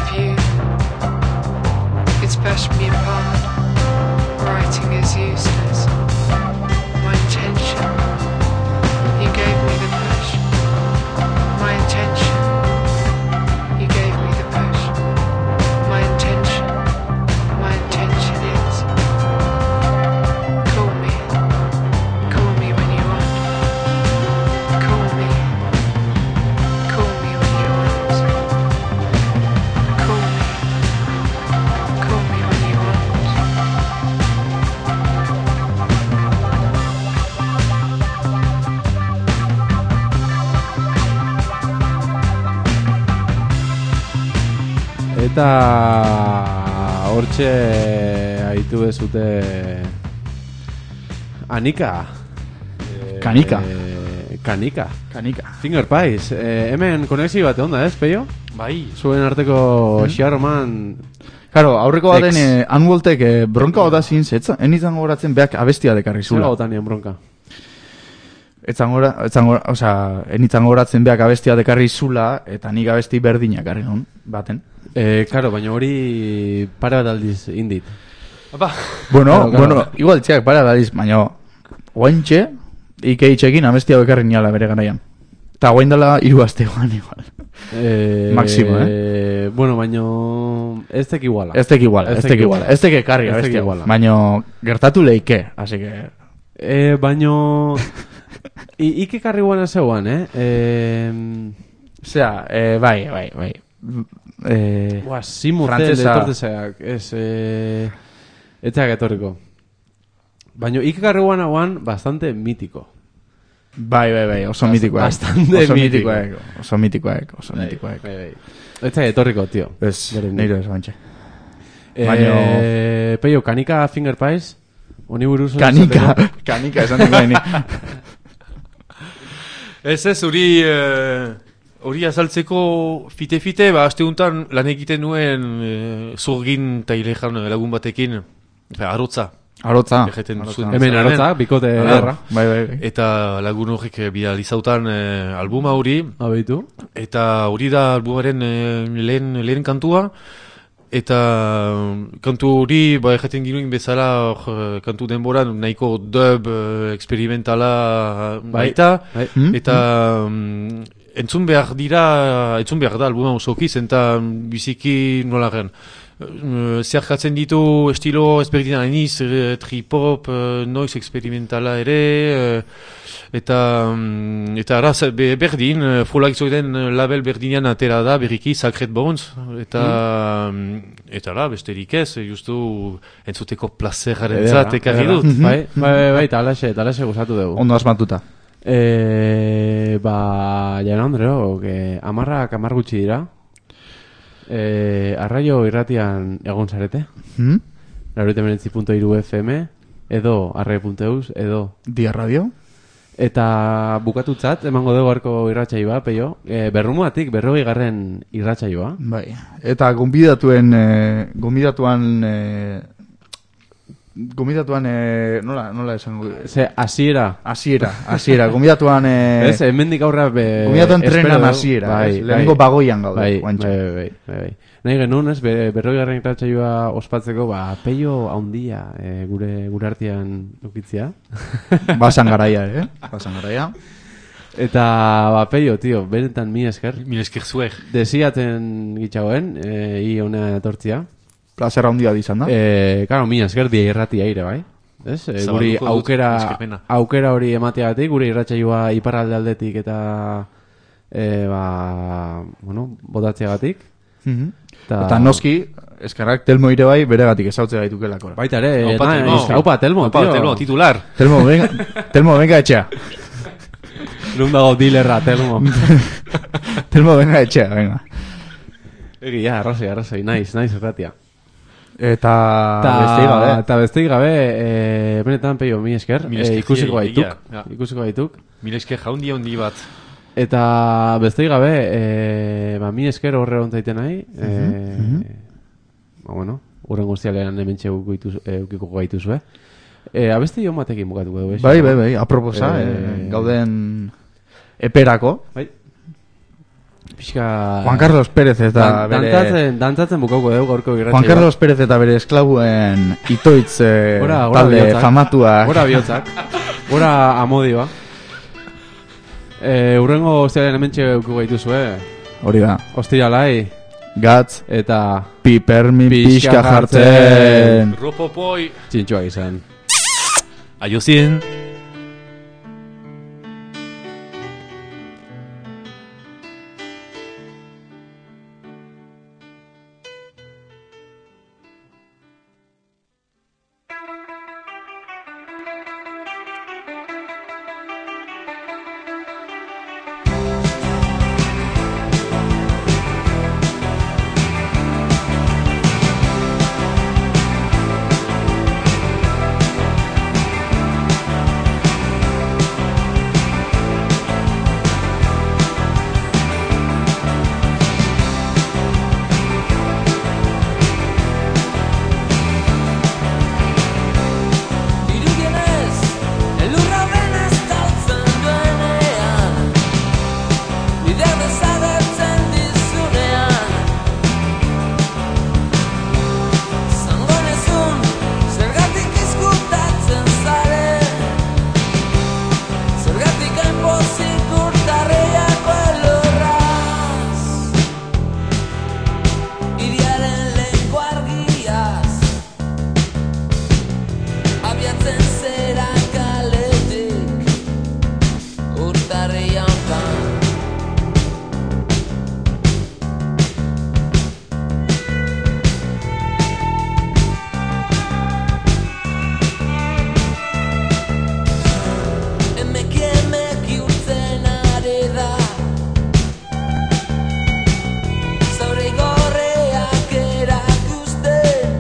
you. It's pushed me apart. Writing is useless. My intention. You gave me the push. My intention. You gave me the push. My intention. My intention is. Call me. Call me when you want. Call me. Call me when you want. Call me. Call me when you want. Eta hortxe aitu bezute Anika. Kanika. Eh, kanika. Kanika. Finger Pies. Eh, hemen konexio bat onda, ez, Peio? Bai. Zuen arteko mm. xarroman... Claro, aurreko baten Ex. eh, Anwoltek eh, bronka bota zin zetza, enizan gogoratzen beak abestia dekarri Zula zula. botanien bronka. Etzan gora, etzan gora, osea, enitzan gogoratzen beak abestia dekarri zula, eta nik abesti berdinak karri nun, baten. Eh, claro, baina hori pare bat aldiz indit. Apa. Bueno, Claro, claro. bueno, igual txak, para daliz, baina oaintxe, ikeitxekin abestia bekarri niala bere garaian. Eta guain dela hiru astegoan igual. Eh, Máximo, eh? Bueno, baino... Ez tek iguala. Ez tek iguala, ez tek iguala, ez tek ekarri Ez tek abestia. iguala. Baina gertatu leike, así que... Eh, baino... I, ike karri guana zeuan, eh? Eh... Osea, eh, bai, bai, bai. Eh, Buah, Simu Zel Frantsesa. etortezeak, ez, eh... Etxeak etorriko. Baina ike karri guana guan bastante mitiko. bai, bai, bai, oso mitikoak. bastante oso mitiko. mitikoak, oso mitikoak, oso mitikoak. Bai, bai. Etxeak etorriko, tio. Ez, Beren- nire ez bantxe. Eh, Baino- Peio, kanika Finger Pies? Oni buruz... Kanika, kanika esan dugu ni. Ez ez, hori... eh, hori azaltzeko fite-fite, ba, aste honetan lan egiten nuen eh, zurgin eta ilejan lagun batekin, ba, arotza. Arotza. Egiten Arotza. zuen. Hemen arotza, bikote Hala. ederra. Bai, bai, bai. Eta lagun horrek eh, bidali zautan eh, albuma hori, Abeitu. eta hori da albumaren eh, lehen, lehen kantua, eta mm, kantu hori, ba, egiten ginuen bezala, hor, eh, kantu denboran, nahiko dub eh, experimentala Bai. baita, Bai. Hmm? eta mm, entzun behar dira, entzun behar da albuma osoki, zenta mm, biziki nola gen. Uh, Zerkatzen ditu estilo ezberdinan eniz, uh, trip-hop, uh, noise experimentala ere, uh, eta um, eta araz, be, berdin, uh, Folak zoiden uh, label berdinean atera da, berriki, Sacred Bones, eta um, eta la, besterik ez, justu entzuteko plazeraren zat, ekarri ederra. dut. Bai, bai, bai, bai, talaxe, talaxe gozatu dugu. Ondo asmatuta. Eh, ba, Jaun Andreo, que amarrak amar gutxi dira. Eh, arraio irratian egon zarete. Hmm? Laurogeita hemeretzi puntu hiru F M, edo arraio puntu eus, edo. Dia radio? Eta bukatutzat, emango dugu arko irratsaioa, Peio. Eh, berrumuatik, berrogei garren irratsaioa. Bai. Eta gonbidatuen, eh, gonbidatuan, eh, gonbidatuan, eh, nola, nola esango? Ze, hasiera. Hasiera, hasiera. Gonbidatuan, eh, Ez, hemendik aurra be... gonbidatuan espero trenan dugu. hasiera. Bai, ez? Lehenengo bai. bagoian gaude. Bai, guantxe. bai, bai, bai, bai. Nahi genuen, ez, be- berrogei garren irratsaioa ospatzeko, ba, Peio haundia e, gure gure artean ukitzia. Basan garaia, eh? Basan garaia. Eta, ba, Peio, tio, benetan mi esker. Mil esker zuer. Desiaten gitxagoen, e, hi hona etortzia. Plazera handia izan da. E, karo, mi esker die irratia ire, bai? Ez? E, guri Zabalduko dut, aukera, eskerpena. aukera hori emateagatik, gure irratsaioa iparralde aldetik eta e, ba, bueno, botatzeagatik. Mhm. Ta... Eta noski, eskarrak Telmo ire bai beregatik ezautzea gaitukelako. Baita ere, Aupa, na- Telmo. ez- aupa, Telmo, Aupa, tio. Telmo, titular. Telmo, venga, Telmo, venga etxea. Nun dago dilerra, Telmo. Telmo, venga etxea, venga. Egia, arrazoi, arrazoi, naiz, naiz erratia. Eta Ta, besteik gabe. Ta besteik gabe, e, benetan Peio, mi esker, Mi e, esker, ikusiko egia, gaituk, ja. ikusiko gaituk. Mil esker jaundi handi bat. Eta besteik gabe, e, ba, mi esker horre ontaiten nahi, e, ba, bueno, urren guztialean hemen txeguko eukiko gaituzue. E, abesti jo batekin bukatuko dugu, Bai, bai, bai, aproposa, Eh, eh, gauden eperako. Bai. pixka... Juan Carlos Pérez eta Dan, bere... dantzatzen, dantzatzen bukauko dugu gaurko irratsaioa. Juan Carlos Pérez eta bere esklabuen itoitz eh, Gora, gora talde bihotzak. famatuak. Gora bihotzak. Gora amodioa. E, urrengo ostialen hementxe euku gaituzue. Hori da. Ostiralai. Gatz Eta... pipermin Pixka pixka jartzen. Ropopoi. Txintxoak izan. Aiozien. Irudienez, elurra dena estaltzen duenean, bidea desagertzen dizunean, zango nezun, zergatik izkutatzen zaren, zergatik hainpozik urtarriako elurraz, hiriaren lehenko argiaz, abiatzen zera kaletik urtarri jauntan. Emeki emeki urtzen ari da, zauri gorreak erakusten,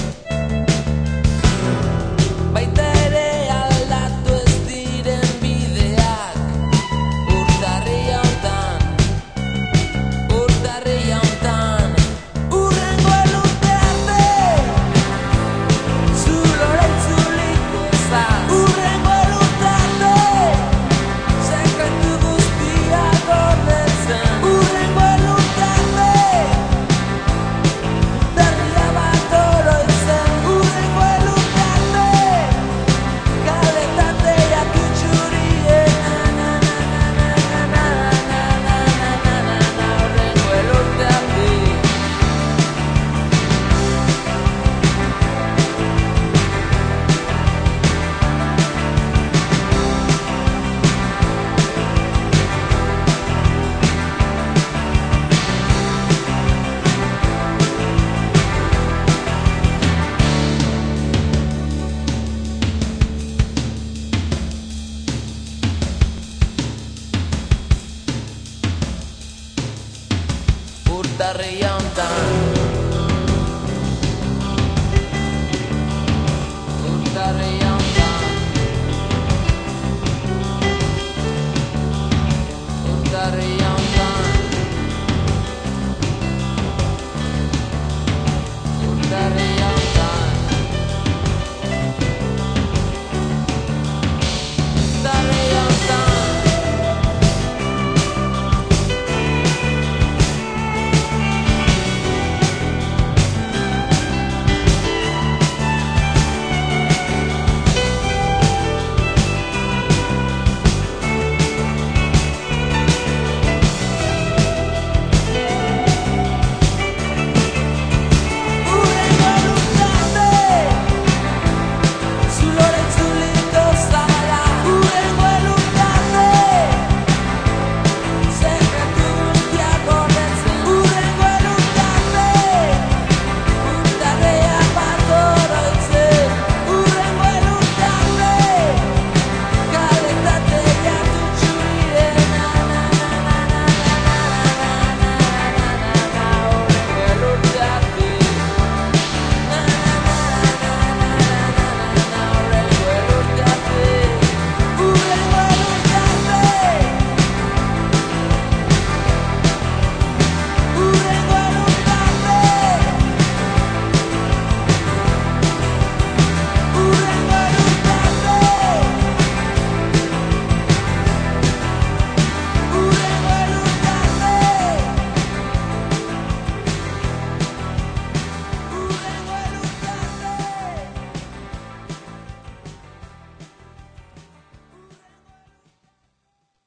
baita ere aldatu ez diren bideak, urtarri jauntan, urtarri jauntan. Urrengo elurte arte, zulora itzuliko zaz. Urrengo elurte arte, sekretu guztiak gordetzen. Urrengo elurte arte, berria bat oroitzen. Urrengo elurte arte, kaletateak utxurien. Urrengo elurte arte. Urtarri jauntan.